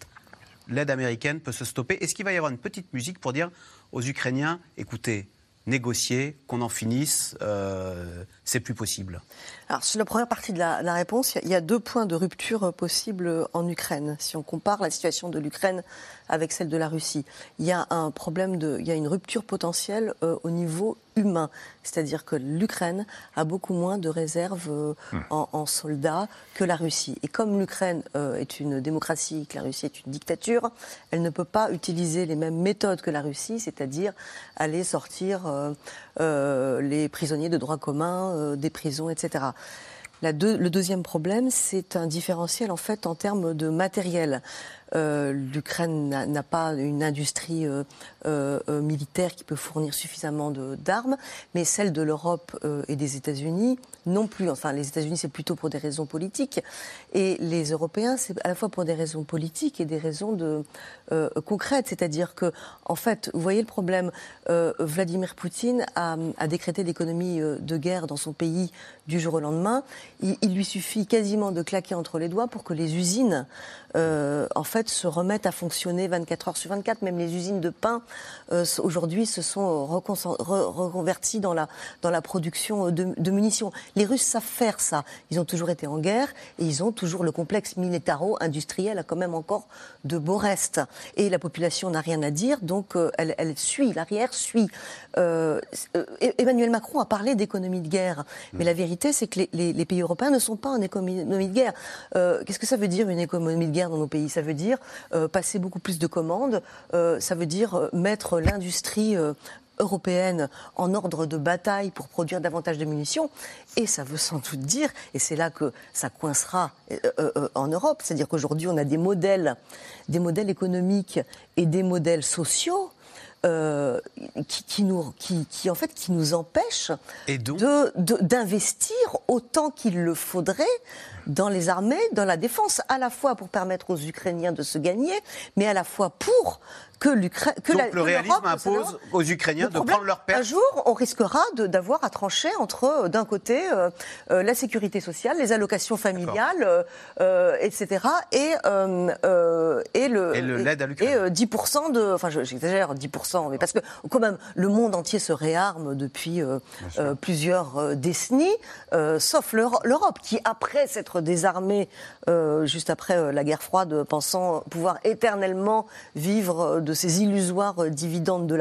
l'aide américaine peut se stopper. Est-ce qu'il va y avoir une petite musique pour dire aux Ukrainiens, écoutez, négocier, qu'on en finisse, euh, c'est plus possible? Alors, sur la première partie de la, la réponse, il y a deux points de rupture possibles en Ukraine. Si on compare la situation de l'Ukraine avec celle de la Russie, il y a un problème de, il y a une rupture potentielle euh, au niveau humain. C'est-à-dire que l'Ukraine a beaucoup moins de réserves euh, en, en soldats que la Russie. Et comme l'Ukraine euh, est une démocratie, que la Russie est une dictature, elle ne peut pas utiliser les mêmes méthodes que la Russie, c'est-à-dire aller sortir euh, euh, les prisonniers de droit commun euh, des prisons, et cetera. La deux, le deuxième problème, c'est un différentiel en fait en termes de matériel. Euh, L'Ukraine n'a, n'a pas une industrie euh, euh, militaire qui peut fournir suffisamment de, d'armes, mais celle de l'Europe euh, et des États-Unis non plus. Enfin, les États-Unis, c'est plutôt pour des raisons politiques, et les Européens, c'est à la fois pour des raisons politiques et des raisons de, euh, concrètes. C'est-à-dire que, en fait, vous voyez le problème. Euh, Vladimir Poutine a, a décrété l'économie de guerre dans son pays du jour au lendemain. Il, il lui suffit quasiment de claquer entre les doigts pour que les usines, euh, en fait, se remettent à fonctionner vingt-quatre heures sur vingt-quatre. Même les usines de pain, euh, aujourd'hui, se sont recon- re- reconverties dans la, dans la production de, de munitions. Les Russes savent faire ça. Ils ont toujours été en guerre et ils ont toujours le complexe militaro-industriel, a quand même encore de beaux restes. Et la population n'a rien à dire, donc euh, elle, elle suit, l'arrière suit. Euh, Emmanuel Macron a parlé d'économie de guerre, mais la vérité, c'est que les, les, les pays européens ne sont pas en économie de guerre. Euh, qu'est-ce que ça veut dire, une économie de guerre dans nos pays? Ça veut dire euh, passer beaucoup plus de commandes, euh, ça veut dire euh, mettre l'industrie euh, européenne en ordre de bataille pour produire davantage de munitions, et ça veut sans doute dire, et c'est là que ça coincera euh, euh, en Europe, c'est-à-dire qu'aujourd'hui on a des modèles, des modèles économiques et des modèles sociaux Euh, qui, qui, nous, qui, qui, en fait, qui nous empêche de, de, d'investir autant qu'il le faudrait dans les armées, dans la défense, à la fois pour permettre aux Ukrainiens de se gagner, mais à la fois pour que l'Ukraine... Que Donc la, le réalisme impose aux Ukrainiens de prendre leur perte. Un jour, on risquera de, d'avoir à trancher entre, d'un côté, euh, euh, la sécurité sociale, les allocations familiales, euh, euh, et cetera, et, euh, euh, et, le, et le, l'aide à l'Ukraine. Et euh, dix pour cent de... Enfin, j'exagère, dix pour cent, mais parce que, quand même, le monde entier se réarme depuis euh, euh, plusieurs euh, décennies, euh, sauf l'Europe, qui, après s'être désarmée, euh, juste après euh, la guerre froide, pensant pouvoir éternellement vivre de ces illusoires dividendes de la paix,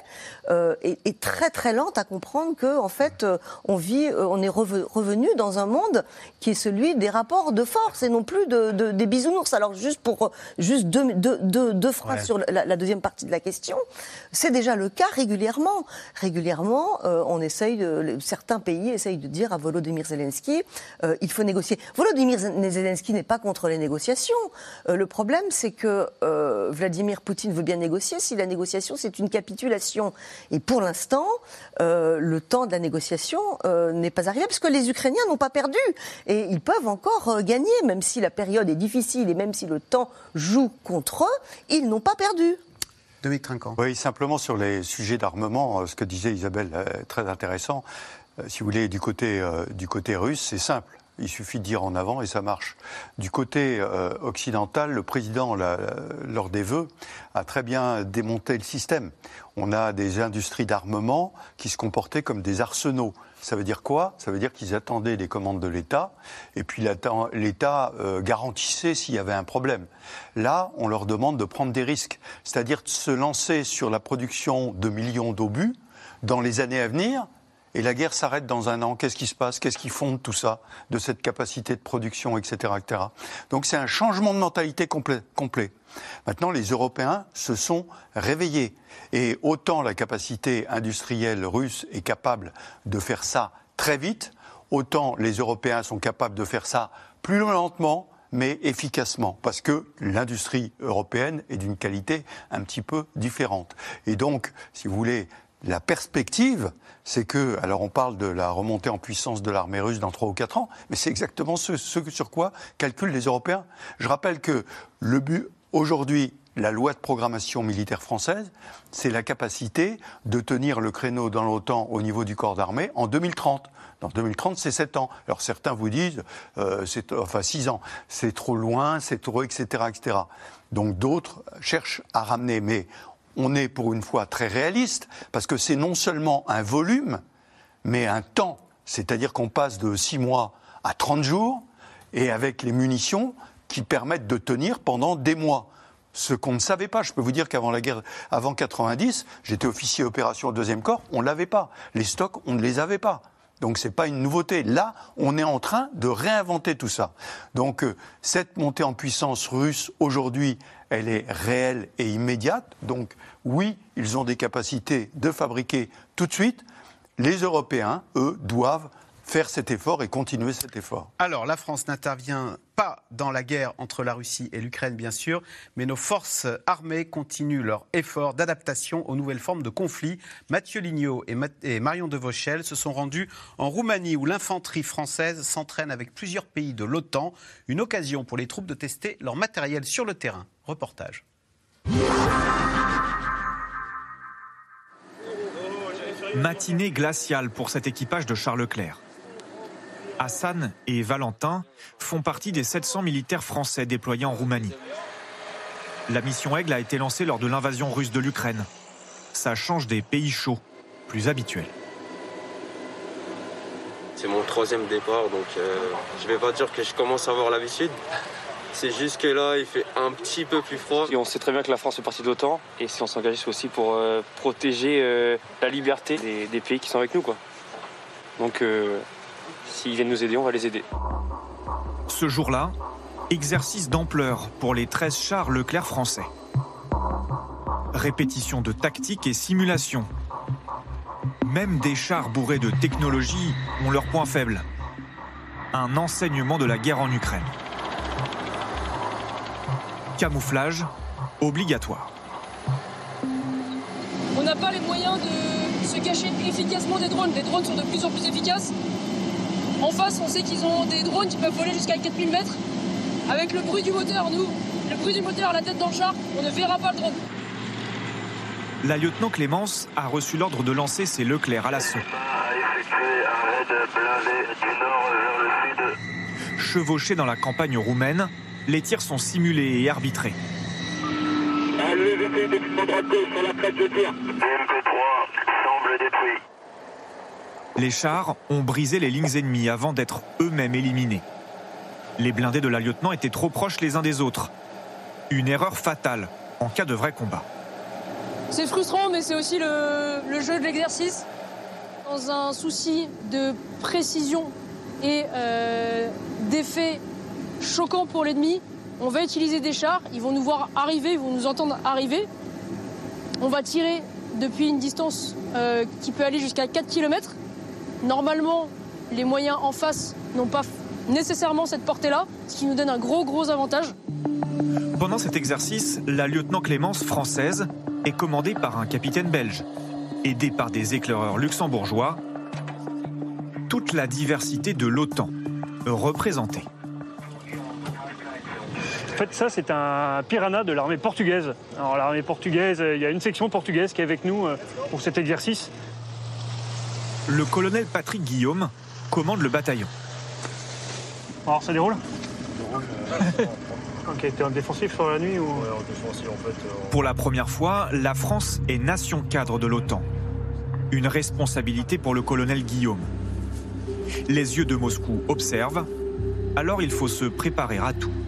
euh, est, est très très lente à comprendre que en fait euh, on vit, euh, on est revenu dans un monde qui est celui des rapports de force et non plus de, de, des bisounours. Alors juste pour juste deux, deux, deux, deux phrases ouais. sur la, la deuxième partie de la question, c'est déjà le cas régulièrement. Régulièrement, euh, on essaye de, certains pays essayent de dire à Volodymyr Zelensky, euh, il faut négocier. Volodymyr Zelensky n'est pas contre les négociations. Euh, le problème, c'est que euh, Vladimir Poutine veut bien négocier si la négociation, c'est une capitulation. Et pour l'instant, euh, le temps de la négociation euh, n'est pas arrivé, parce que les Ukrainiens n'ont pas perdu. Et ils peuvent encore euh, gagner, même si la période est difficile et même si le temps joue contre eux, ils n'ont pas perdu. Dominique Trinquant. Oui, simplement sur les sujets d'armement, euh, ce que disait Isabelle, euh, très intéressant. Euh, si vous voulez, du côté, euh, du côté russe, c'est simple. Il suffit de dire en avant et ça marche. Du côté euh, occidental, le président, la, la, lors des vœux, a très bien démonté le système. On a des industries d'armement qui se comportaient comme des arsenaux. Ça veut dire quoi ? Ça veut dire qu'ils attendaient les commandes de l'État et puis l'État euh, garantissait s'il y avait un problème. Là, on leur demande de prendre des risques, c'est-à-dire de se lancer sur la production de millions d'obus dans les années à venir. Et la guerre s'arrête dans un an. Qu'est-ce qui se passe ? Qu'est-ce qui fonde tout ça, de cette capacité de production, et cetera, et cetera. Donc c'est un changement de mentalité complet, complet. Maintenant, les Européens se sont réveillés. Et autant la capacité industrielle russe est capable de faire ça très vite, autant les Européens sont capables de faire ça plus lentement, mais efficacement, parce que l'industrie européenne est d'une qualité un petit peu différente. Et donc, si vous voulez, la perspective, c'est que, alors on parle de la remontée en puissance de l'armée russe dans trois ou quatre ans, mais c'est exactement ce, ce sur quoi calculent les Européens. Je rappelle que le but, aujourd'hui, la loi de programmation militaire française, c'est la capacité de tenir le créneau dans l'OTAN au niveau du corps d'armée en deux mille trente. Dans deux mille trente, c'est sept ans. Alors certains vous disent, euh, c'est, enfin six ans, c'est trop loin, c'est trop, et cetera, et cetera. Donc d'autres cherchent à ramener, mais on est pour une fois très réaliste, parce que c'est non seulement un volume, mais un temps. C'est-à-dire qu'on passe de six mois à trente jours, et avec les munitions qui permettent de tenir pendant des mois. Ce qu'on ne savait pas, je peux vous dire qu'avant la guerre, avant quatre-vingt-dix, j'étais officier opération au deuxième corps, on ne l'avait pas. Les stocks, on ne les avait pas. Donc ce n'est pas une nouveauté. Là, on est en train de réinventer tout ça. Donc euh, cette montée en puissance russe, aujourd'hui, elle est réelle et immédiate. Donc oui, ils ont des capacités de fabriquer tout de suite. Les Européens, eux, doivent faire cet effort et continuer cet effort. Alors, la France n'intervient pas dans la guerre entre la Russie et l'Ukraine, bien sûr, mais nos forces armées continuent leur effort d'adaptation aux nouvelles formes de conflit. Mathieu Lignot et, Ma- et Marion Devauchel se sont rendus en Roumanie, où l'infanterie française s'entraîne avec plusieurs pays de l'OTAN. Une occasion pour les troupes de tester leur matériel sur le terrain. Reportage. Matinée glaciale pour cet équipage de Charles Leclerc. Hassan et Valentin font partie des sept cents militaires français déployés en Roumanie. La mission Aigle a été lancée lors de l'invasion russe de l'Ukraine. Ça change des pays chauds, plus habituels. C'est mon troisième départ, donc euh, je vais pas dire que je commence à avoir l'habitude. C'est juste que là, il fait un petit peu plus froid. Et on sait très bien que la France fait partie de l'OTAN, et si on s'engage, c'est aussi pour euh, protéger euh, la liberté des, des pays qui sont avec nous, quoi. Donc, euh, s'ils viennent nous aider, on va les aider. Ce jour-là, exercice d'ampleur pour les treize chars Leclerc français. Répétition de tactique et simulation. Même des chars bourrés de technologie ont leur point faible. Un enseignement de la guerre en Ukraine. Camouflage obligatoire. On n'a pas les moyens de se cacher efficacement des drones. Les drones sont de plus en plus efficaces. En face, on sait qu'ils ont des drones qui peuvent voler jusqu'à quatre mille mètres. Avec le bruit du moteur, nous, le bruit du moteur à la tête dans le char, on ne verra pas le drone. La lieutenant Clémence a reçu l'ordre de lancer ses Leclerc à l'assaut. Chevauchés dans la campagne roumaine, les tirs sont simulés et arbitrés. Les chars ont brisé les lignes ennemies avant d'être eux-mêmes éliminés. Les blindés de la lieutenant étaient trop proches les uns des autres. Une erreur fatale en cas de vrai combat. C'est frustrant, mais c'est aussi le, le jeu de l'exercice. Dans un souci de précision et euh, d'effet choquant pour l'ennemi, on va utiliser des chars, ils vont nous voir arriver, ils vont nous entendre arriver. On va tirer depuis une distance euh, qui peut aller jusqu'à quatre kilomètres. Normalement, les moyens en face n'ont pas nécessairement cette portée-là, ce qui nous donne un gros, gros avantage. Pendant cet exercice, la lieutenant Clémence, française, est commandée par un capitaine belge, aidé par des éclaireurs luxembourgeois. Toute la diversité de l'OTAN représentée. En fait, ça, c'est un Piranha de l'armée portugaise. Alors, l'armée portugaise, il y a une section portugaise qui est avec nous pour cet exercice. Le colonel Patrick Guillaume commande le bataillon. Alors, ça déroule ? Ok, t'es en défensif sur la nuit ou... Ouais, en défensif, en fait. Euh... Pour la première fois, la France est nation cadre de l'OTAN. Une responsabilité pour le colonel Guillaume. Les yeux de Moscou observent, alors il faut se préparer à tout.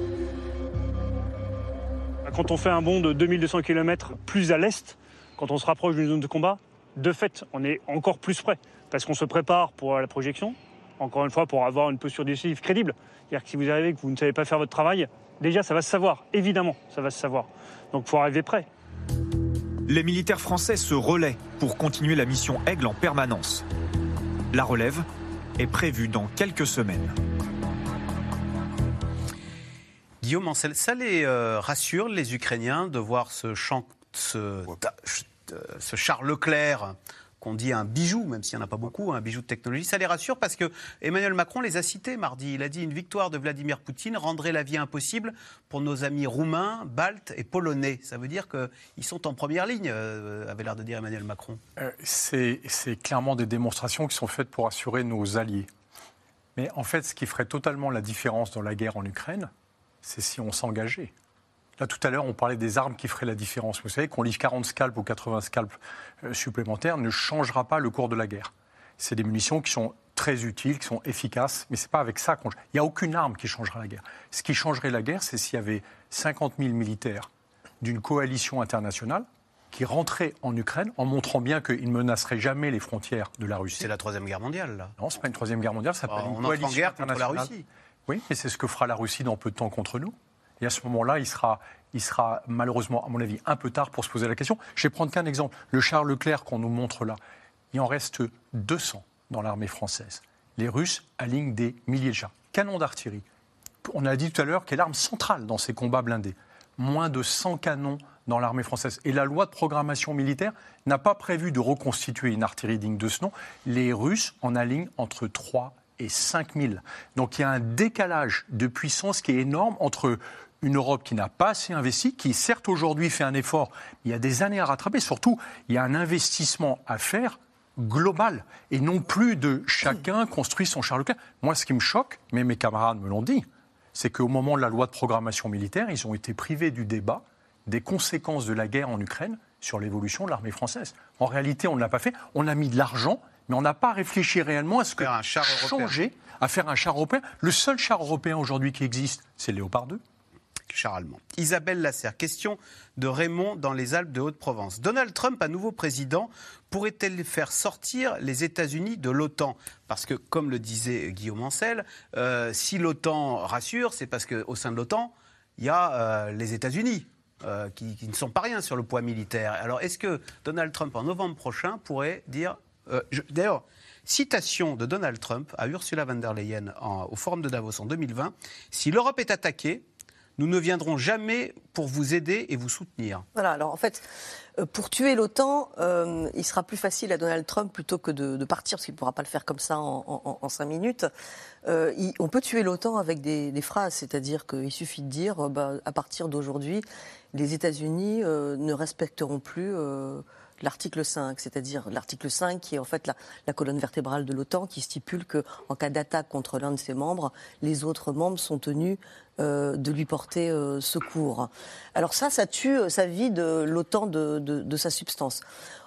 Quand on fait un bond de deux mille deux cents kilomètres plus à l'est, quand on se rapproche d'une zone de combat, de fait, on est encore plus près. Parce qu'on se prépare pour la projection, encore une fois, pour avoir une posture décisive crédible. C'est-à-dire que si vous arrivez et que vous ne savez pas faire votre travail, déjà, ça va se savoir. Évidemment, ça va se savoir. Donc, il faut arriver prêt. Les militaires français se relaient pour continuer la mission Aigle en permanence. La relève est prévue dans quelques semaines. Guillaume Ancel, ça les euh, rassure, les Ukrainiens, de voir ce, champ, ce, ce char Leclerc, qu'on dit un bijou, même s'il n'y en a pas beaucoup, un bijou de technologie. Ça les rassure parce que Emmanuel Macron les a cités mardi. Il a dit une victoire de Vladimir Poutine rendrait la vie impossible pour nos amis roumains, baltes et polonais. Ça veut dire qu'ils sont en première ligne, euh, avait l'air de dire Emmanuel Macron. Euh, c'est, c'est clairement des démonstrations qui sont faites pour assurer nos alliés. Mais en fait, ce qui ferait totalement la différence dans la guerre en Ukraine, c'est si on s'engageait. Là, tout à l'heure, on parlait des armes qui feraient la différence. Vous savez qu'on livre quarante scalps ou quatre-vingts scalps euh, supplémentaires ne changera pas le cours de la guerre. C'est des munitions qui sont très utiles, qui sont efficaces, mais ce n'est pas avec ça qu'on... Il n'y a aucune arme qui changera la guerre. Ce qui changerait la guerre, c'est s'il y avait cinquante mille militaires d'une coalition internationale qui rentraient en Ukraine en montrant bien qu'ils ne menaceraient jamais les frontières de la Russie. C'est la Troisième Guerre mondiale, là. Non, ce n'est pas une Troisième Guerre mondiale, ça s'appelle oh, une on coalition entre en guerre internationale. Contre la Russie. Oui, mais c'est ce que fera la Russie dans peu de temps contre nous. Et à ce moment-là, il sera, il sera malheureusement, à mon avis, un peu tard pour se poser la question. Je vais prendre qu'un exemple. Le char Leclerc qu'on nous montre là, il en reste deux cents dans l'armée française. Les Russes alignent des milliers de chars. Canons d'artillerie. On a dit tout à l'heure quelle arme centrale dans ces combats blindés. Moins de cent canons dans l'armée française. Et la loi de programmation militaire n'a pas prévu de reconstituer une artillerie digne de ce nom. Les Russes en alignent entre trois et cinq mille. Donc il y a un décalage de puissance qui est énorme entre une Europe qui n'a pas assez investi, qui certes aujourd'hui fait un effort, il y a des années à rattraper. Surtout, il y a un investissement à faire global et non plus de chacun construit son char Leclerc. Moi, ce qui me choque, mais mes camarades me l'ont dit, c'est qu'au moment de la loi de programmation militaire, ils ont été privés du débat des conséquences de la guerre en Ukraine sur l'évolution de l'armée française. En réalité, on ne l'a pas fait. On a mis de l'argent, mais on n'a pas réfléchi réellement à ce que faire un char changer, à faire un char européen. Le seul char européen aujourd'hui qui existe, c'est le Léopard deux. Char allemand. Isabelle Lasserre, question de Raymond dans les Alpes de Haute-Provence. Donald Trump, à nouveau président, pourrait-elle faire sortir les États-Unis de l'OTAN ? Parce que, comme le disait Guillaume Ancel, euh, si l'OTAN rassure, c'est parce qu'au sein de l'OTAN, il y a euh, les États-Unis. Euh, qui, qui ne sont pas rien sur le poids militaire. Alors, est-ce que Donald Trump, en novembre prochain, pourrait dire... Euh, je, d'ailleurs, citation de Donald Trump à Ursula von der Leyen en, au Forum de Davos en deux mille vingt, « Si l'Europe est attaquée, nous ne viendrons jamais pour vous aider et vous soutenir. » Voilà, alors en fait, pour tuer l'OTAN, euh, il sera plus facile à Donald Trump, plutôt que de, de partir, parce qu'il ne pourra pas le faire comme ça en, en, en cinq minutes, euh, il, on peut tuer l'OTAN avec des, des phrases, c'est-à-dire qu'il suffit de dire, bah, à partir d'aujourd'hui, les États-Unis euh, ne respecteront plus... Euh, l'article cinq, c'est-à-dire l'article cinq qui est en fait la, la colonne vertébrale de l'OTAN, qui stipule qu'en cas d'attaque contre l'un de ses membres, les autres membres sont tenus euh, de lui porter euh, secours. Alors ça, ça tue, ça vide l'OTAN de, de, de sa substance.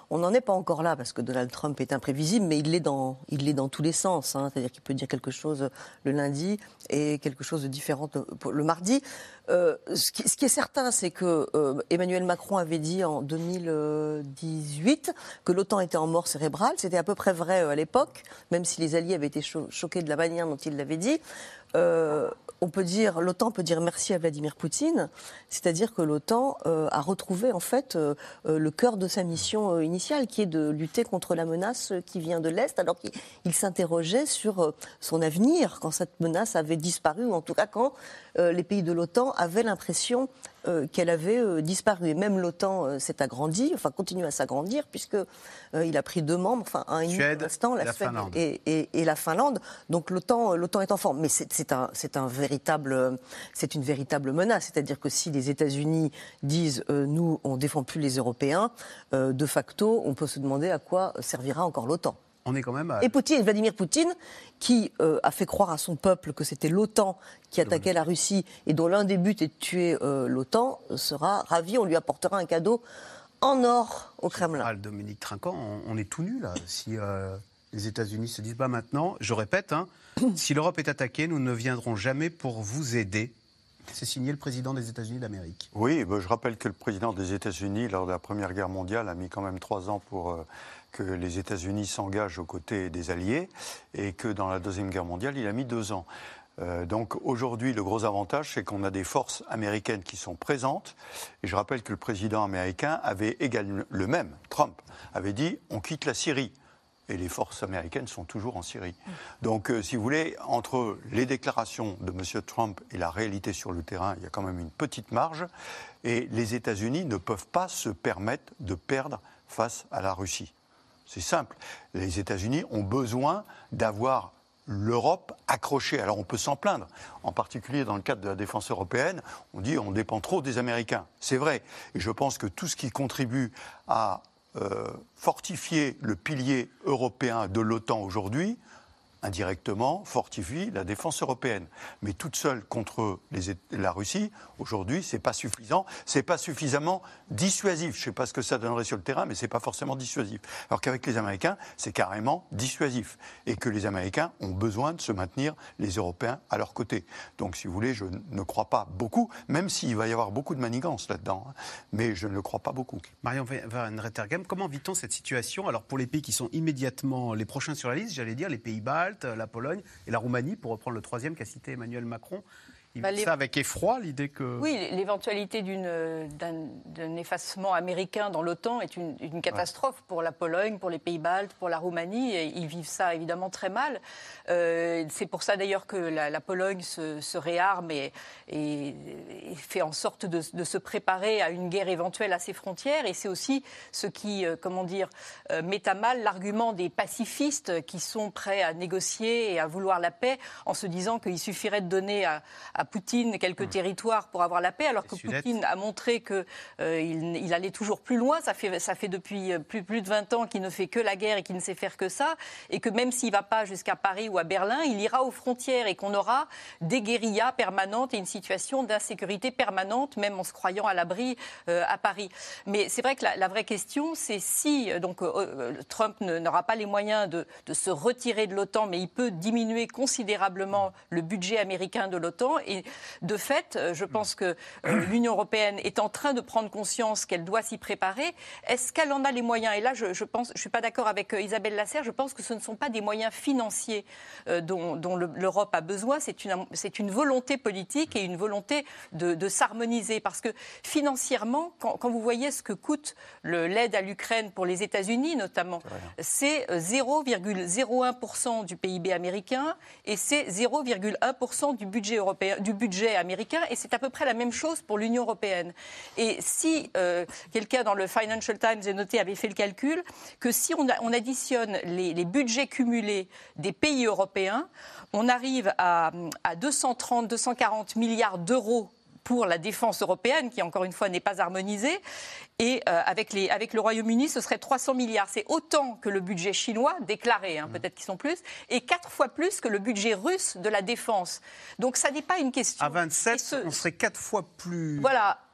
on n'en est pas encore là, parce que Donald Trump est imprévisible, mais il l'est dans, il l'est dans tous les sens. Hein. C'est-à-dire qu'il peut dire quelque chose le lundi et quelque chose de différent le mardi. Euh, ce, qui, ce qui est certain, c'est que euh, Emmanuel Macron avait dit en deux mille dix-huit que l'OTAN était en mort cérébrale. C'était à peu près vrai euh, à l'époque, même si les alliés avaient été cho- choqués de la manière dont il l'avait dit. Euh, on peut dire, l'OTAN peut dire merci à Vladimir Poutine, c'est-à-dire que l'OTAN euh, a retrouvé en fait euh, le cœur de sa mission euh, initiale, qui est de lutter contre la menace qui vient de l'Est, alors qu'il il s'interrogeait sur euh, son avenir quand cette menace avait disparu, ou en tout cas quand euh, les pays de l'OTAN avaient l'impression euh, qu'elle avait euh, disparu. Et même l'OTAN euh, s'est agrandie, enfin continue à s'agrandir, puisque euh, il a pris deux membres, enfin un et demi pour l'instant, la, la Suède et, et, et la Finlande. Donc l'OTAN, l'OTAN est en forme, mais c'est, c'est un, c'est un véritable, c'est une véritable menace. C'est-à-dire que si les États-Unis disent euh, nous on défend plus les Européens, euh, de facto on peut se demander à quoi servira encore l'OTAN. On est quand même à... Et Poutine, Vladimir Poutine, qui euh, a fait croire à son peuple que c'était l'OTAN qui attaquait la Russie et dont l'un des buts est de tuer euh, l'OTAN, sera ravi. On lui apportera un cadeau en or au Kremlin. Général Dominique Trinquant, on, on est tout nus là. Si euh, les États-Unis se disent bah maintenant, je répète, hein, si l'Europe est attaquée, nous ne viendrons jamais pour vous aider. C'est signé le président des États-Unis d'Amérique. Oui, ben je rappelle que le président des États-Unis, lors de la Première Guerre mondiale, a mis quand même trois ans pour euh, que les États-Unis s'engagent aux côtés des Alliés, et que dans la Deuxième Guerre mondiale, il a mis deux ans. Euh, donc aujourd'hui, le gros avantage, c'est qu'on a des forces américaines qui sont présentes. Et je rappelle que le président américain avait également, le même, Trump, avait dit « on quitte la Syrie ». Et les forces américaines sont toujours en Syrie. Donc, euh, si vous voulez, entre les déclarations de M. Trump et la réalité sur le terrain, il y a quand même une petite marge. Et les États-Unis ne peuvent pas se permettre de perdre face à la Russie. C'est simple. Les États-Unis ont besoin d'avoir l'Europe accrochée. Alors, on peut s'en plaindre. En particulier, dans le cadre de la défense européenne, on dit on dépend trop des Américains. C'est vrai. Et je pense que tout ce qui contribue à Euh, fortifier le pilier européen de l'OTAN aujourd'hui, indirectement, fortifie la défense européenne. Mais toute seule contre les, la Russie, aujourd'hui, c'est pas suffisant, c'est pas suffisamment dissuasif. Je sais pas ce que ça donnerait sur le terrain, mais c'est pas forcément dissuasif. Alors qu'avec les Américains, c'est carrément dissuasif. Et que les Américains ont besoin de se maintenir les Européens à leur côté. Donc, si vous voulez, je ne crois pas beaucoup, même s'il va y avoir beaucoup de manigance là-dedans, hein, mais je ne le crois pas beaucoup. Marion Van Rettergem, comment vit-on cette situation? Alors, pour les pays qui sont immédiatement les prochains sur la liste, j'allais dire les Pays-Bas, la Pologne et la Roumanie, pour reprendre le troisième qu'a cité Emmanuel Macron. Il bah, vit les... ça avec effroi, l'idée que... Oui, l'éventualité d'une, d'un, d'un effacement américain dans l'OTAN est une, une catastrophe ouais. pour la Pologne, pour les Pays-Baltes, pour la Roumanie. Et ils vivent ça évidemment très mal. Euh, c'est pour ça d'ailleurs que la, la Pologne se, se réarme et, et, et fait en sorte de, de se préparer à une guerre éventuelle à ses frontières. Et c'est aussi ce qui, euh, comment dire, euh, met à mal l'argument des pacifistes qui sont prêts à négocier et à vouloir la paix en se disant qu'il suffirait de donner à, à Poutine quelques mmh. territoires pour avoir la paix, alors que Sudette. Poutine a montré qu'il euh, il allait toujours plus loin. Ça fait, ça fait depuis plus, plus de vingt ans qu'il ne fait que la guerre et qu'il ne sait faire que ça. Et que même s'il ne va pas jusqu'à Paris ou à Berlin, il ira aux frontières et qu'on aura des guérillas permanentes et une situation d'insécurité permanente, même en se croyant à l'abri euh, à Paris. Mais c'est vrai que la, la vraie question, c'est si donc, euh, Trump ne, n'aura pas les moyens de, de se retirer de l'OTAN, mais il peut diminuer considérablement le budget américain de l'OTAN. Et de fait, je pense que euh, l'Union européenne est en train de prendre conscience qu'elle doit s'y préparer. Est-ce qu'elle en a les moyens? Et là, je, je pense, je suis pas d'accord avec euh, Isabelle Lasserre. Je pense que ce ne sont pas des moyens financiers euh, dont, dont le, l'Europe a besoin. C'est une, c'est une volonté politique et une volonté de, de s'harmoniser. Parce que financièrement, quand, quand vous voyez ce que coûte le, l'aide à l'Ukraine pour les États-Unis, notamment, c'est zéro virgule zéro un pour cent du P I B américain et c'est zéro virgule un pour cent du budget européen. Du budget américain, et c'est à peu près la même chose pour l'Union européenne. Et si euh, quelqu'un dans le Financial Times, j'ai noté, avait fait le calcul, que si on, a, on additionne les, les budgets cumulés des pays européens, on arrive à, à deux cent trente, deux cent quarante milliards d'euros pour la défense européenne, qui encore une fois n'est pas harmonisée, et euh, avec, les, avec le Royaume-Uni, ce serait trois cents milliards. C'est autant que le budget chinois, déclaré, hein, mmh. peut-être qu'ils sont plus, et quatre fois plus que le budget russe de la défense. Donc ça n'est pas une question... À vingt-sept, ce... on serait quatre fois plus... Voilà.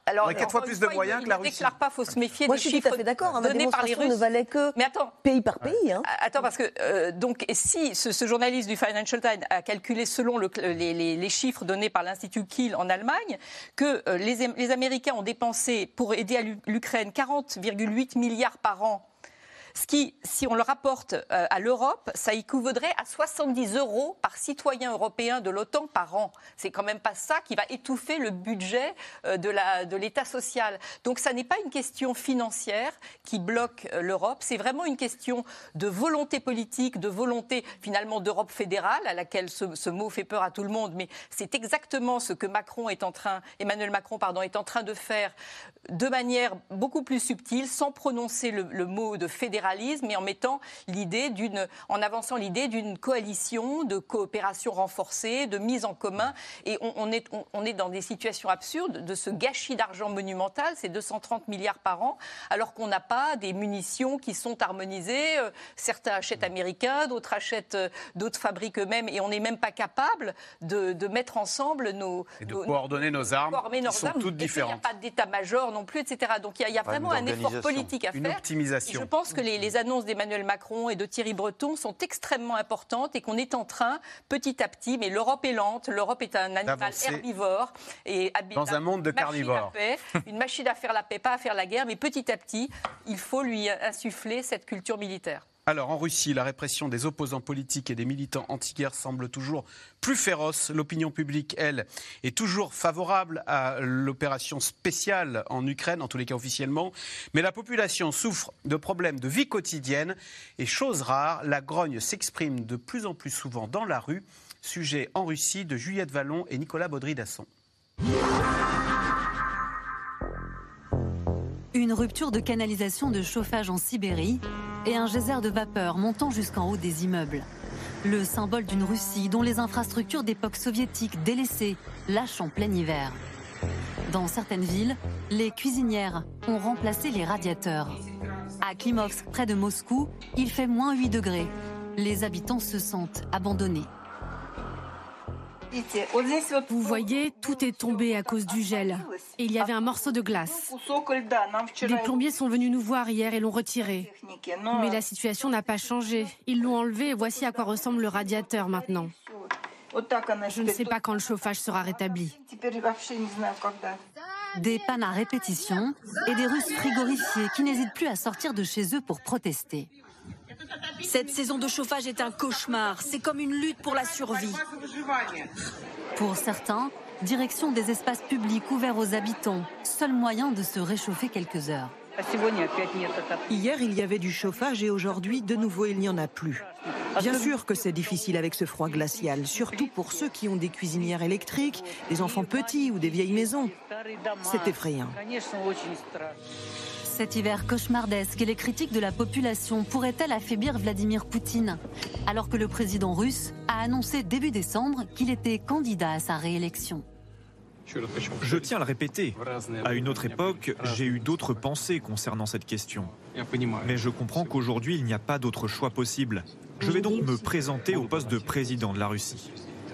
Alors, on a quatre fois plus de moyens il, que la il Russie. Ne déclare pas, il faut se méfier Moi, des je suis chiffres tout à fait d'accord. Hein, ma donnés par les démonstration Russes. ne valait que Mais attends, pays par pays. Hein. Attends, parce que euh, donc, et si ce, ce journaliste du Financial Times a calculé selon le, les, les, les chiffres donnés par l'Institut Kiel en Allemagne que euh, les, les Américains ont dépensé pour aider à l'Ukraine quarante virgule huit milliards par an. Ce qui, si on le rapporte euh, à l'Europe, ça équivaudrait à soixante-dix euros par citoyen européen de l'OTAN par an. C'est quand même pas ça qui va étouffer le budget euh, de, la, de l'État social. Donc ça n'est pas une question financière qui bloque euh, l'Europe, c'est vraiment une question de volonté politique, de volonté finalement d'Europe fédérale, à laquelle ce, ce mot fait peur à tout le monde, mais c'est exactement ce que Macron est en train, Emmanuel Macron pardon, est en train de faire de manière beaucoup plus subtile, sans prononcer le, le mot de fédéralisme, mais en mettant l'idée d'une, en avançant l'idée d'une coalition, de coopération renforcée, de mise en commun. Et on, on, est, on, on est dans des situations absurdes de ce gâchis d'argent monumental, c'est deux cent trente milliards par an, alors qu'on n'a pas des munitions qui sont harmonisées. Euh, certains achètent américains, d'autres achètent, euh, d'autres fabriquent eux-mêmes, et on n'est même pas capable de, de mettre ensemble nos... Et de nos, coordonner nos armes, coordonner nos qui sont armes, toutes différentes. Il n'y a pas d'état-major non plus, et cetera. Donc il y a, il y a vraiment un effort politique à faire. Une optimisation. Et je pense que les, les annonces d'Emmanuel Macron et de Thierry Breton sont extrêmement importantes et qu'on est en train, petit à petit, mais l'Europe est lente, l'Europe est un animal D'avancer herbivore. Et dans un monde de carnivores. Une machine à faire la paix, pas à faire la guerre, mais petit à petit, il faut lui insuffler cette culture militaire. Alors, en Russie, la répression des opposants politiques et des militants anti-guerre semble toujours plus féroce. L'opinion publique, elle, est toujours favorable à l'opération spéciale en Ukraine, en tous les cas officiellement. Mais la population souffre de problèmes de vie quotidienne. Et chose rare, la grogne s'exprime de plus en plus souvent dans la rue. Sujet en Russie de Juliette Vallon et Nicolas Baudry-Dasson. Une rupture de canalisation de chauffage en Sibérie et un geyser de vapeur montant jusqu'en haut des immeubles. Le symbole d'une Russie dont les infrastructures d'époque soviétique délaissées lâchent en plein hiver. Dans certaines villes, les cuisinières ont remplacé les radiateurs. À Klimovsk, près de Moscou, il fait moins huit degrés. Les habitants se sentent abandonnés. Vous voyez, tout est tombé à cause du gel. Et il y avait un morceau de glace. Les plombiers sont venus nous voir hier et l'ont retiré. Mais la situation n'a pas changé. Ils l'ont enlevé et voici à quoi ressemble le radiateur maintenant. Je ne sais pas quand le chauffage sera rétabli. Des pannes à répétition et des Russes frigorifiés qui n'hésitent plus à sortir de chez eux pour protester. Cette saison de chauffage est un cauchemar. C'est comme une lutte pour la survie. Pour certains, direction des espaces publics ouverts aux habitants, seul moyen de se réchauffer quelques heures. Hier, il y avait du chauffage et aujourd'hui, de nouveau, il n'y en a plus. Bien sûr que c'est difficile avec ce froid glacial, surtout pour ceux qui ont des cuisinières électriques, des enfants petits ou des vieilles maisons. C'est effrayant. Cet hiver cauchemardesque et les critiques de la population pourraient-elles affaiblir Vladimir Poutine, alors que le président russe a annoncé début décembre qu'il était candidat à sa réélection. Je tiens à le répéter. À une autre époque, j'ai eu d'autres pensées concernant cette question. Mais je comprends qu'aujourd'hui, il n'y a pas d'autre choix possible. Je vais donc me présenter au poste de président de la Russie.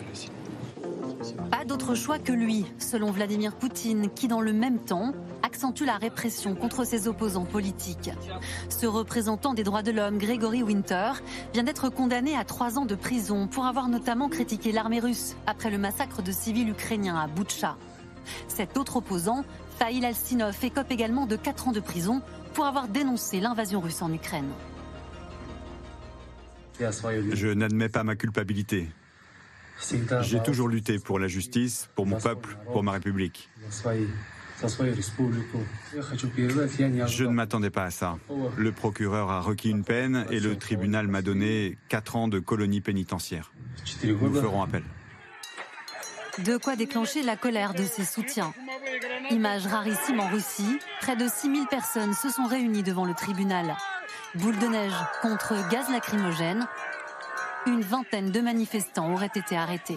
Pas d'autre choix que lui, selon Vladimir Poutine, qui dans le même temps accentue la répression contre ses opposants politiques. Ce représentant des droits de l'homme, Gregory Winter, vient d'être condamné à trois ans de prison pour avoir notamment critiqué l'armée russe après le massacre de civils ukrainiens à Boutcha. Cet autre opposant, Faïl Alstinov, écope également de quatre ans de prison pour avoir dénoncé l'invasion russe en Ukraine. Je n'admets pas ma culpabilité. J'ai toujours lutté pour la justice, pour mon peuple, pour ma République. Je ne m'attendais pas à ça. Le procureur a requis une peine et le tribunal m'a donné quatre ans de colonie pénitentiaire. Nous ferons appel. De quoi déclencher la colère de ses soutiens. Image rarissime en Russie, près de six mille personnes se sont réunies devant le tribunal. Boule de neige contre gaz lacrymogène. Une vingtaine de manifestants auraient été arrêtés.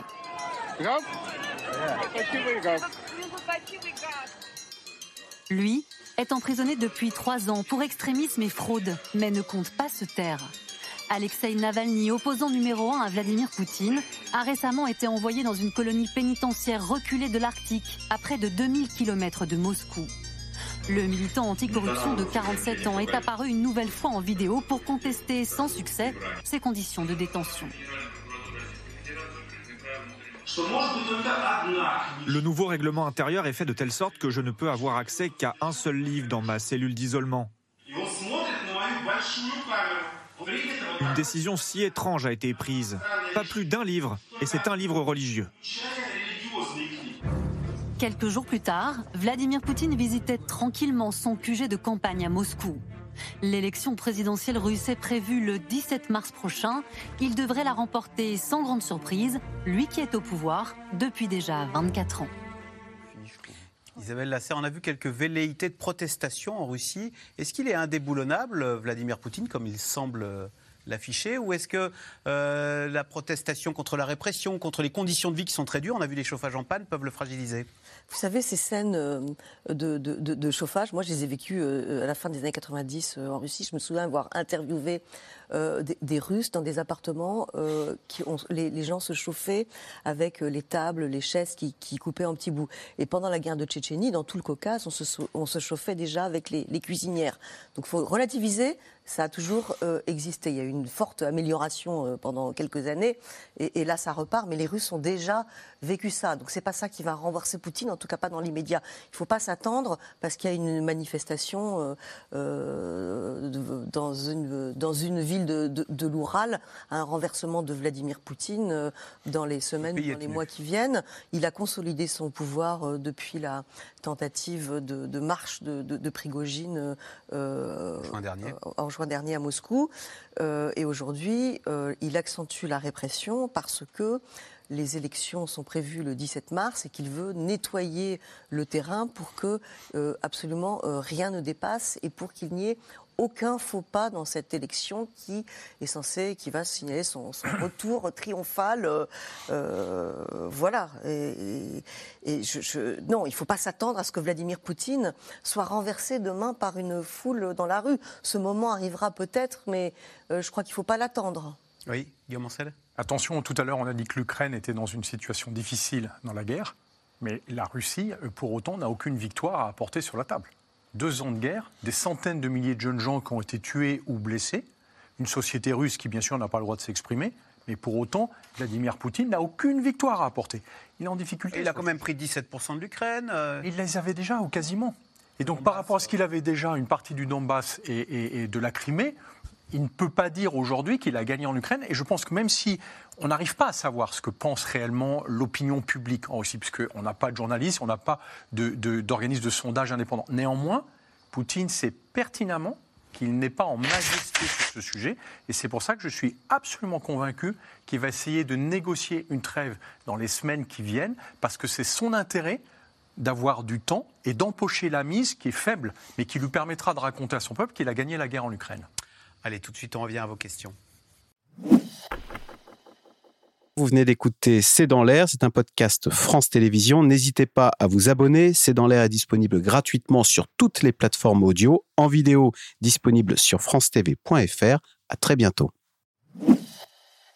Lui est emprisonné depuis trois ans pour extrémisme et fraude, mais ne compte pas se taire. Alexei Navalny, opposant numéro un à Vladimir Poutine, a récemment été envoyé dans une colonie pénitentiaire reculée de l'Arctique, à près de deux mille kilomètres de Moscou. Le militant anticorruption de quarante-sept ans est apparu une nouvelle fois en vidéo pour contester sans succès ses conditions de détention. Le nouveau règlement intérieur est fait de telle sorte que je ne peux avoir accès qu'à un seul livre dans ma cellule d'isolement. Une décision si étrange a été prise. Pas plus d'un livre, et c'est un livre religieux. Quelques jours plus tard, Vladimir Poutine visitait tranquillement son Q G de campagne à Moscou. L'élection présidentielle russe est prévue le dix-sept mars prochain. Il devrait la remporter sans grande surprise, lui qui est au pouvoir depuis déjà vingt-quatre ans. Isabelle Lasserre, on a vu quelques velléités de protestation en Russie. Est-ce qu'il est indéboulonnable, Vladimir Poutine, comme il semble l'afficher, ou est-ce que euh, la protestation contre la répression, contre les conditions de vie qui sont très dures, on a vu les chauffages en panne, peuvent le fragiliser ? Vous savez, ces scènes de, de, de, de chauffage, moi je les ai vécues à la fin des années quatre-vingt-dix en Russie. Je me souviens avoir interviewé euh, des, des Russes dans des appartements euh, qui ont, les, les gens se chauffaient avec les tables, les chaises qui, qui coupaient en petits bouts. Et pendant la guerre de Tchétchénie, dans tout le Caucase, on se, on se chauffait déjà avec les, les cuisinières. Donc il faut relativiser. Ça a toujours euh, existé. Il y a eu une forte amélioration euh, pendant quelques années, et, et là ça repart. Mais les Russes ont déjà vécu ça. Donc c'est pas ça qui va renverser Poutine, en tout cas pas dans l'immédiat. Il ne faut pas s'attendre parce qu'il y a une manifestation euh, euh, dans une dans une ville de, de, de l'Oural, un renversement de Vladimir Poutine euh, dans les semaines, ou dans les mois qui viennent. Il a consolidé son pouvoir euh, depuis la tentative de, de marche de, de, de Prigojine euh, juin dernier. en juin dernier à Moscou. Euh, et aujourd'hui, euh, il accentue la répression parce que les élections sont prévues le dix-sept mars et qu'il veut nettoyer le terrain pour que euh, absolument euh, rien ne dépasse et pour qu'il n'y ait aucun faux pas dans cette élection qui est censée, qui va signaler son, son retour triomphal. Euh, euh, voilà. Et, et je, je, non, il ne faut pas s'attendre à ce que Vladimir Poutine soit renversé demain par une foule dans la rue. Ce moment arrivera peut-être, mais euh, je crois qu'il ne faut pas l'attendre. Oui, Guillaume Ancel. Attention, tout à l'heure, on a dit que l'Ukraine était dans une situation difficile dans la guerre, mais la Russie, pour autant, n'a aucune victoire à apporter sur la table. Deux ans de guerre, des centaines de milliers de jeunes gens qui ont été tués ou blessés, une société russe qui, bien sûr, n'a pas le droit de s'exprimer, mais pour autant, Vladimir Poutine n'a aucune victoire à apporter. Il est en difficulté. Et il a quand même pris dix-sept pour cent de l'Ukraine. Euh... Il les avait déjà, ou quasiment. Et donc, par rapport à ce qu'il avait déjà, une partie du Donbass et, et, et de la Crimée, il ne peut pas dire aujourd'hui qu'il a gagné en Ukraine. Et je pense que même si on n'arrive pas à savoir ce que pense réellement l'opinion publique en Russie, puisqu'on n'a pas de journalistes, on n'a pas de, de, d'organismes de sondage indépendants. Néanmoins, Poutine sait pertinemment qu'il n'est pas en majesté sur ce sujet. Et c'est pour ça que je suis absolument convaincu qu'il va essayer de négocier une trêve dans les semaines qui viennent, parce que c'est son intérêt d'avoir du temps et d'empocher la mise qui est faible, mais qui lui permettra de raconter à son peuple qu'il a gagné la guerre en Ukraine. Allez, tout de suite, on revient à vos questions. Vous venez d'écouter C'est dans l'air, c'est un podcast France Télévisions. N'hésitez pas à vous abonner. C'est dans l'air est disponible gratuitement sur toutes les plateformes audio, en vidéo disponible sur france t v point f r. À très bientôt.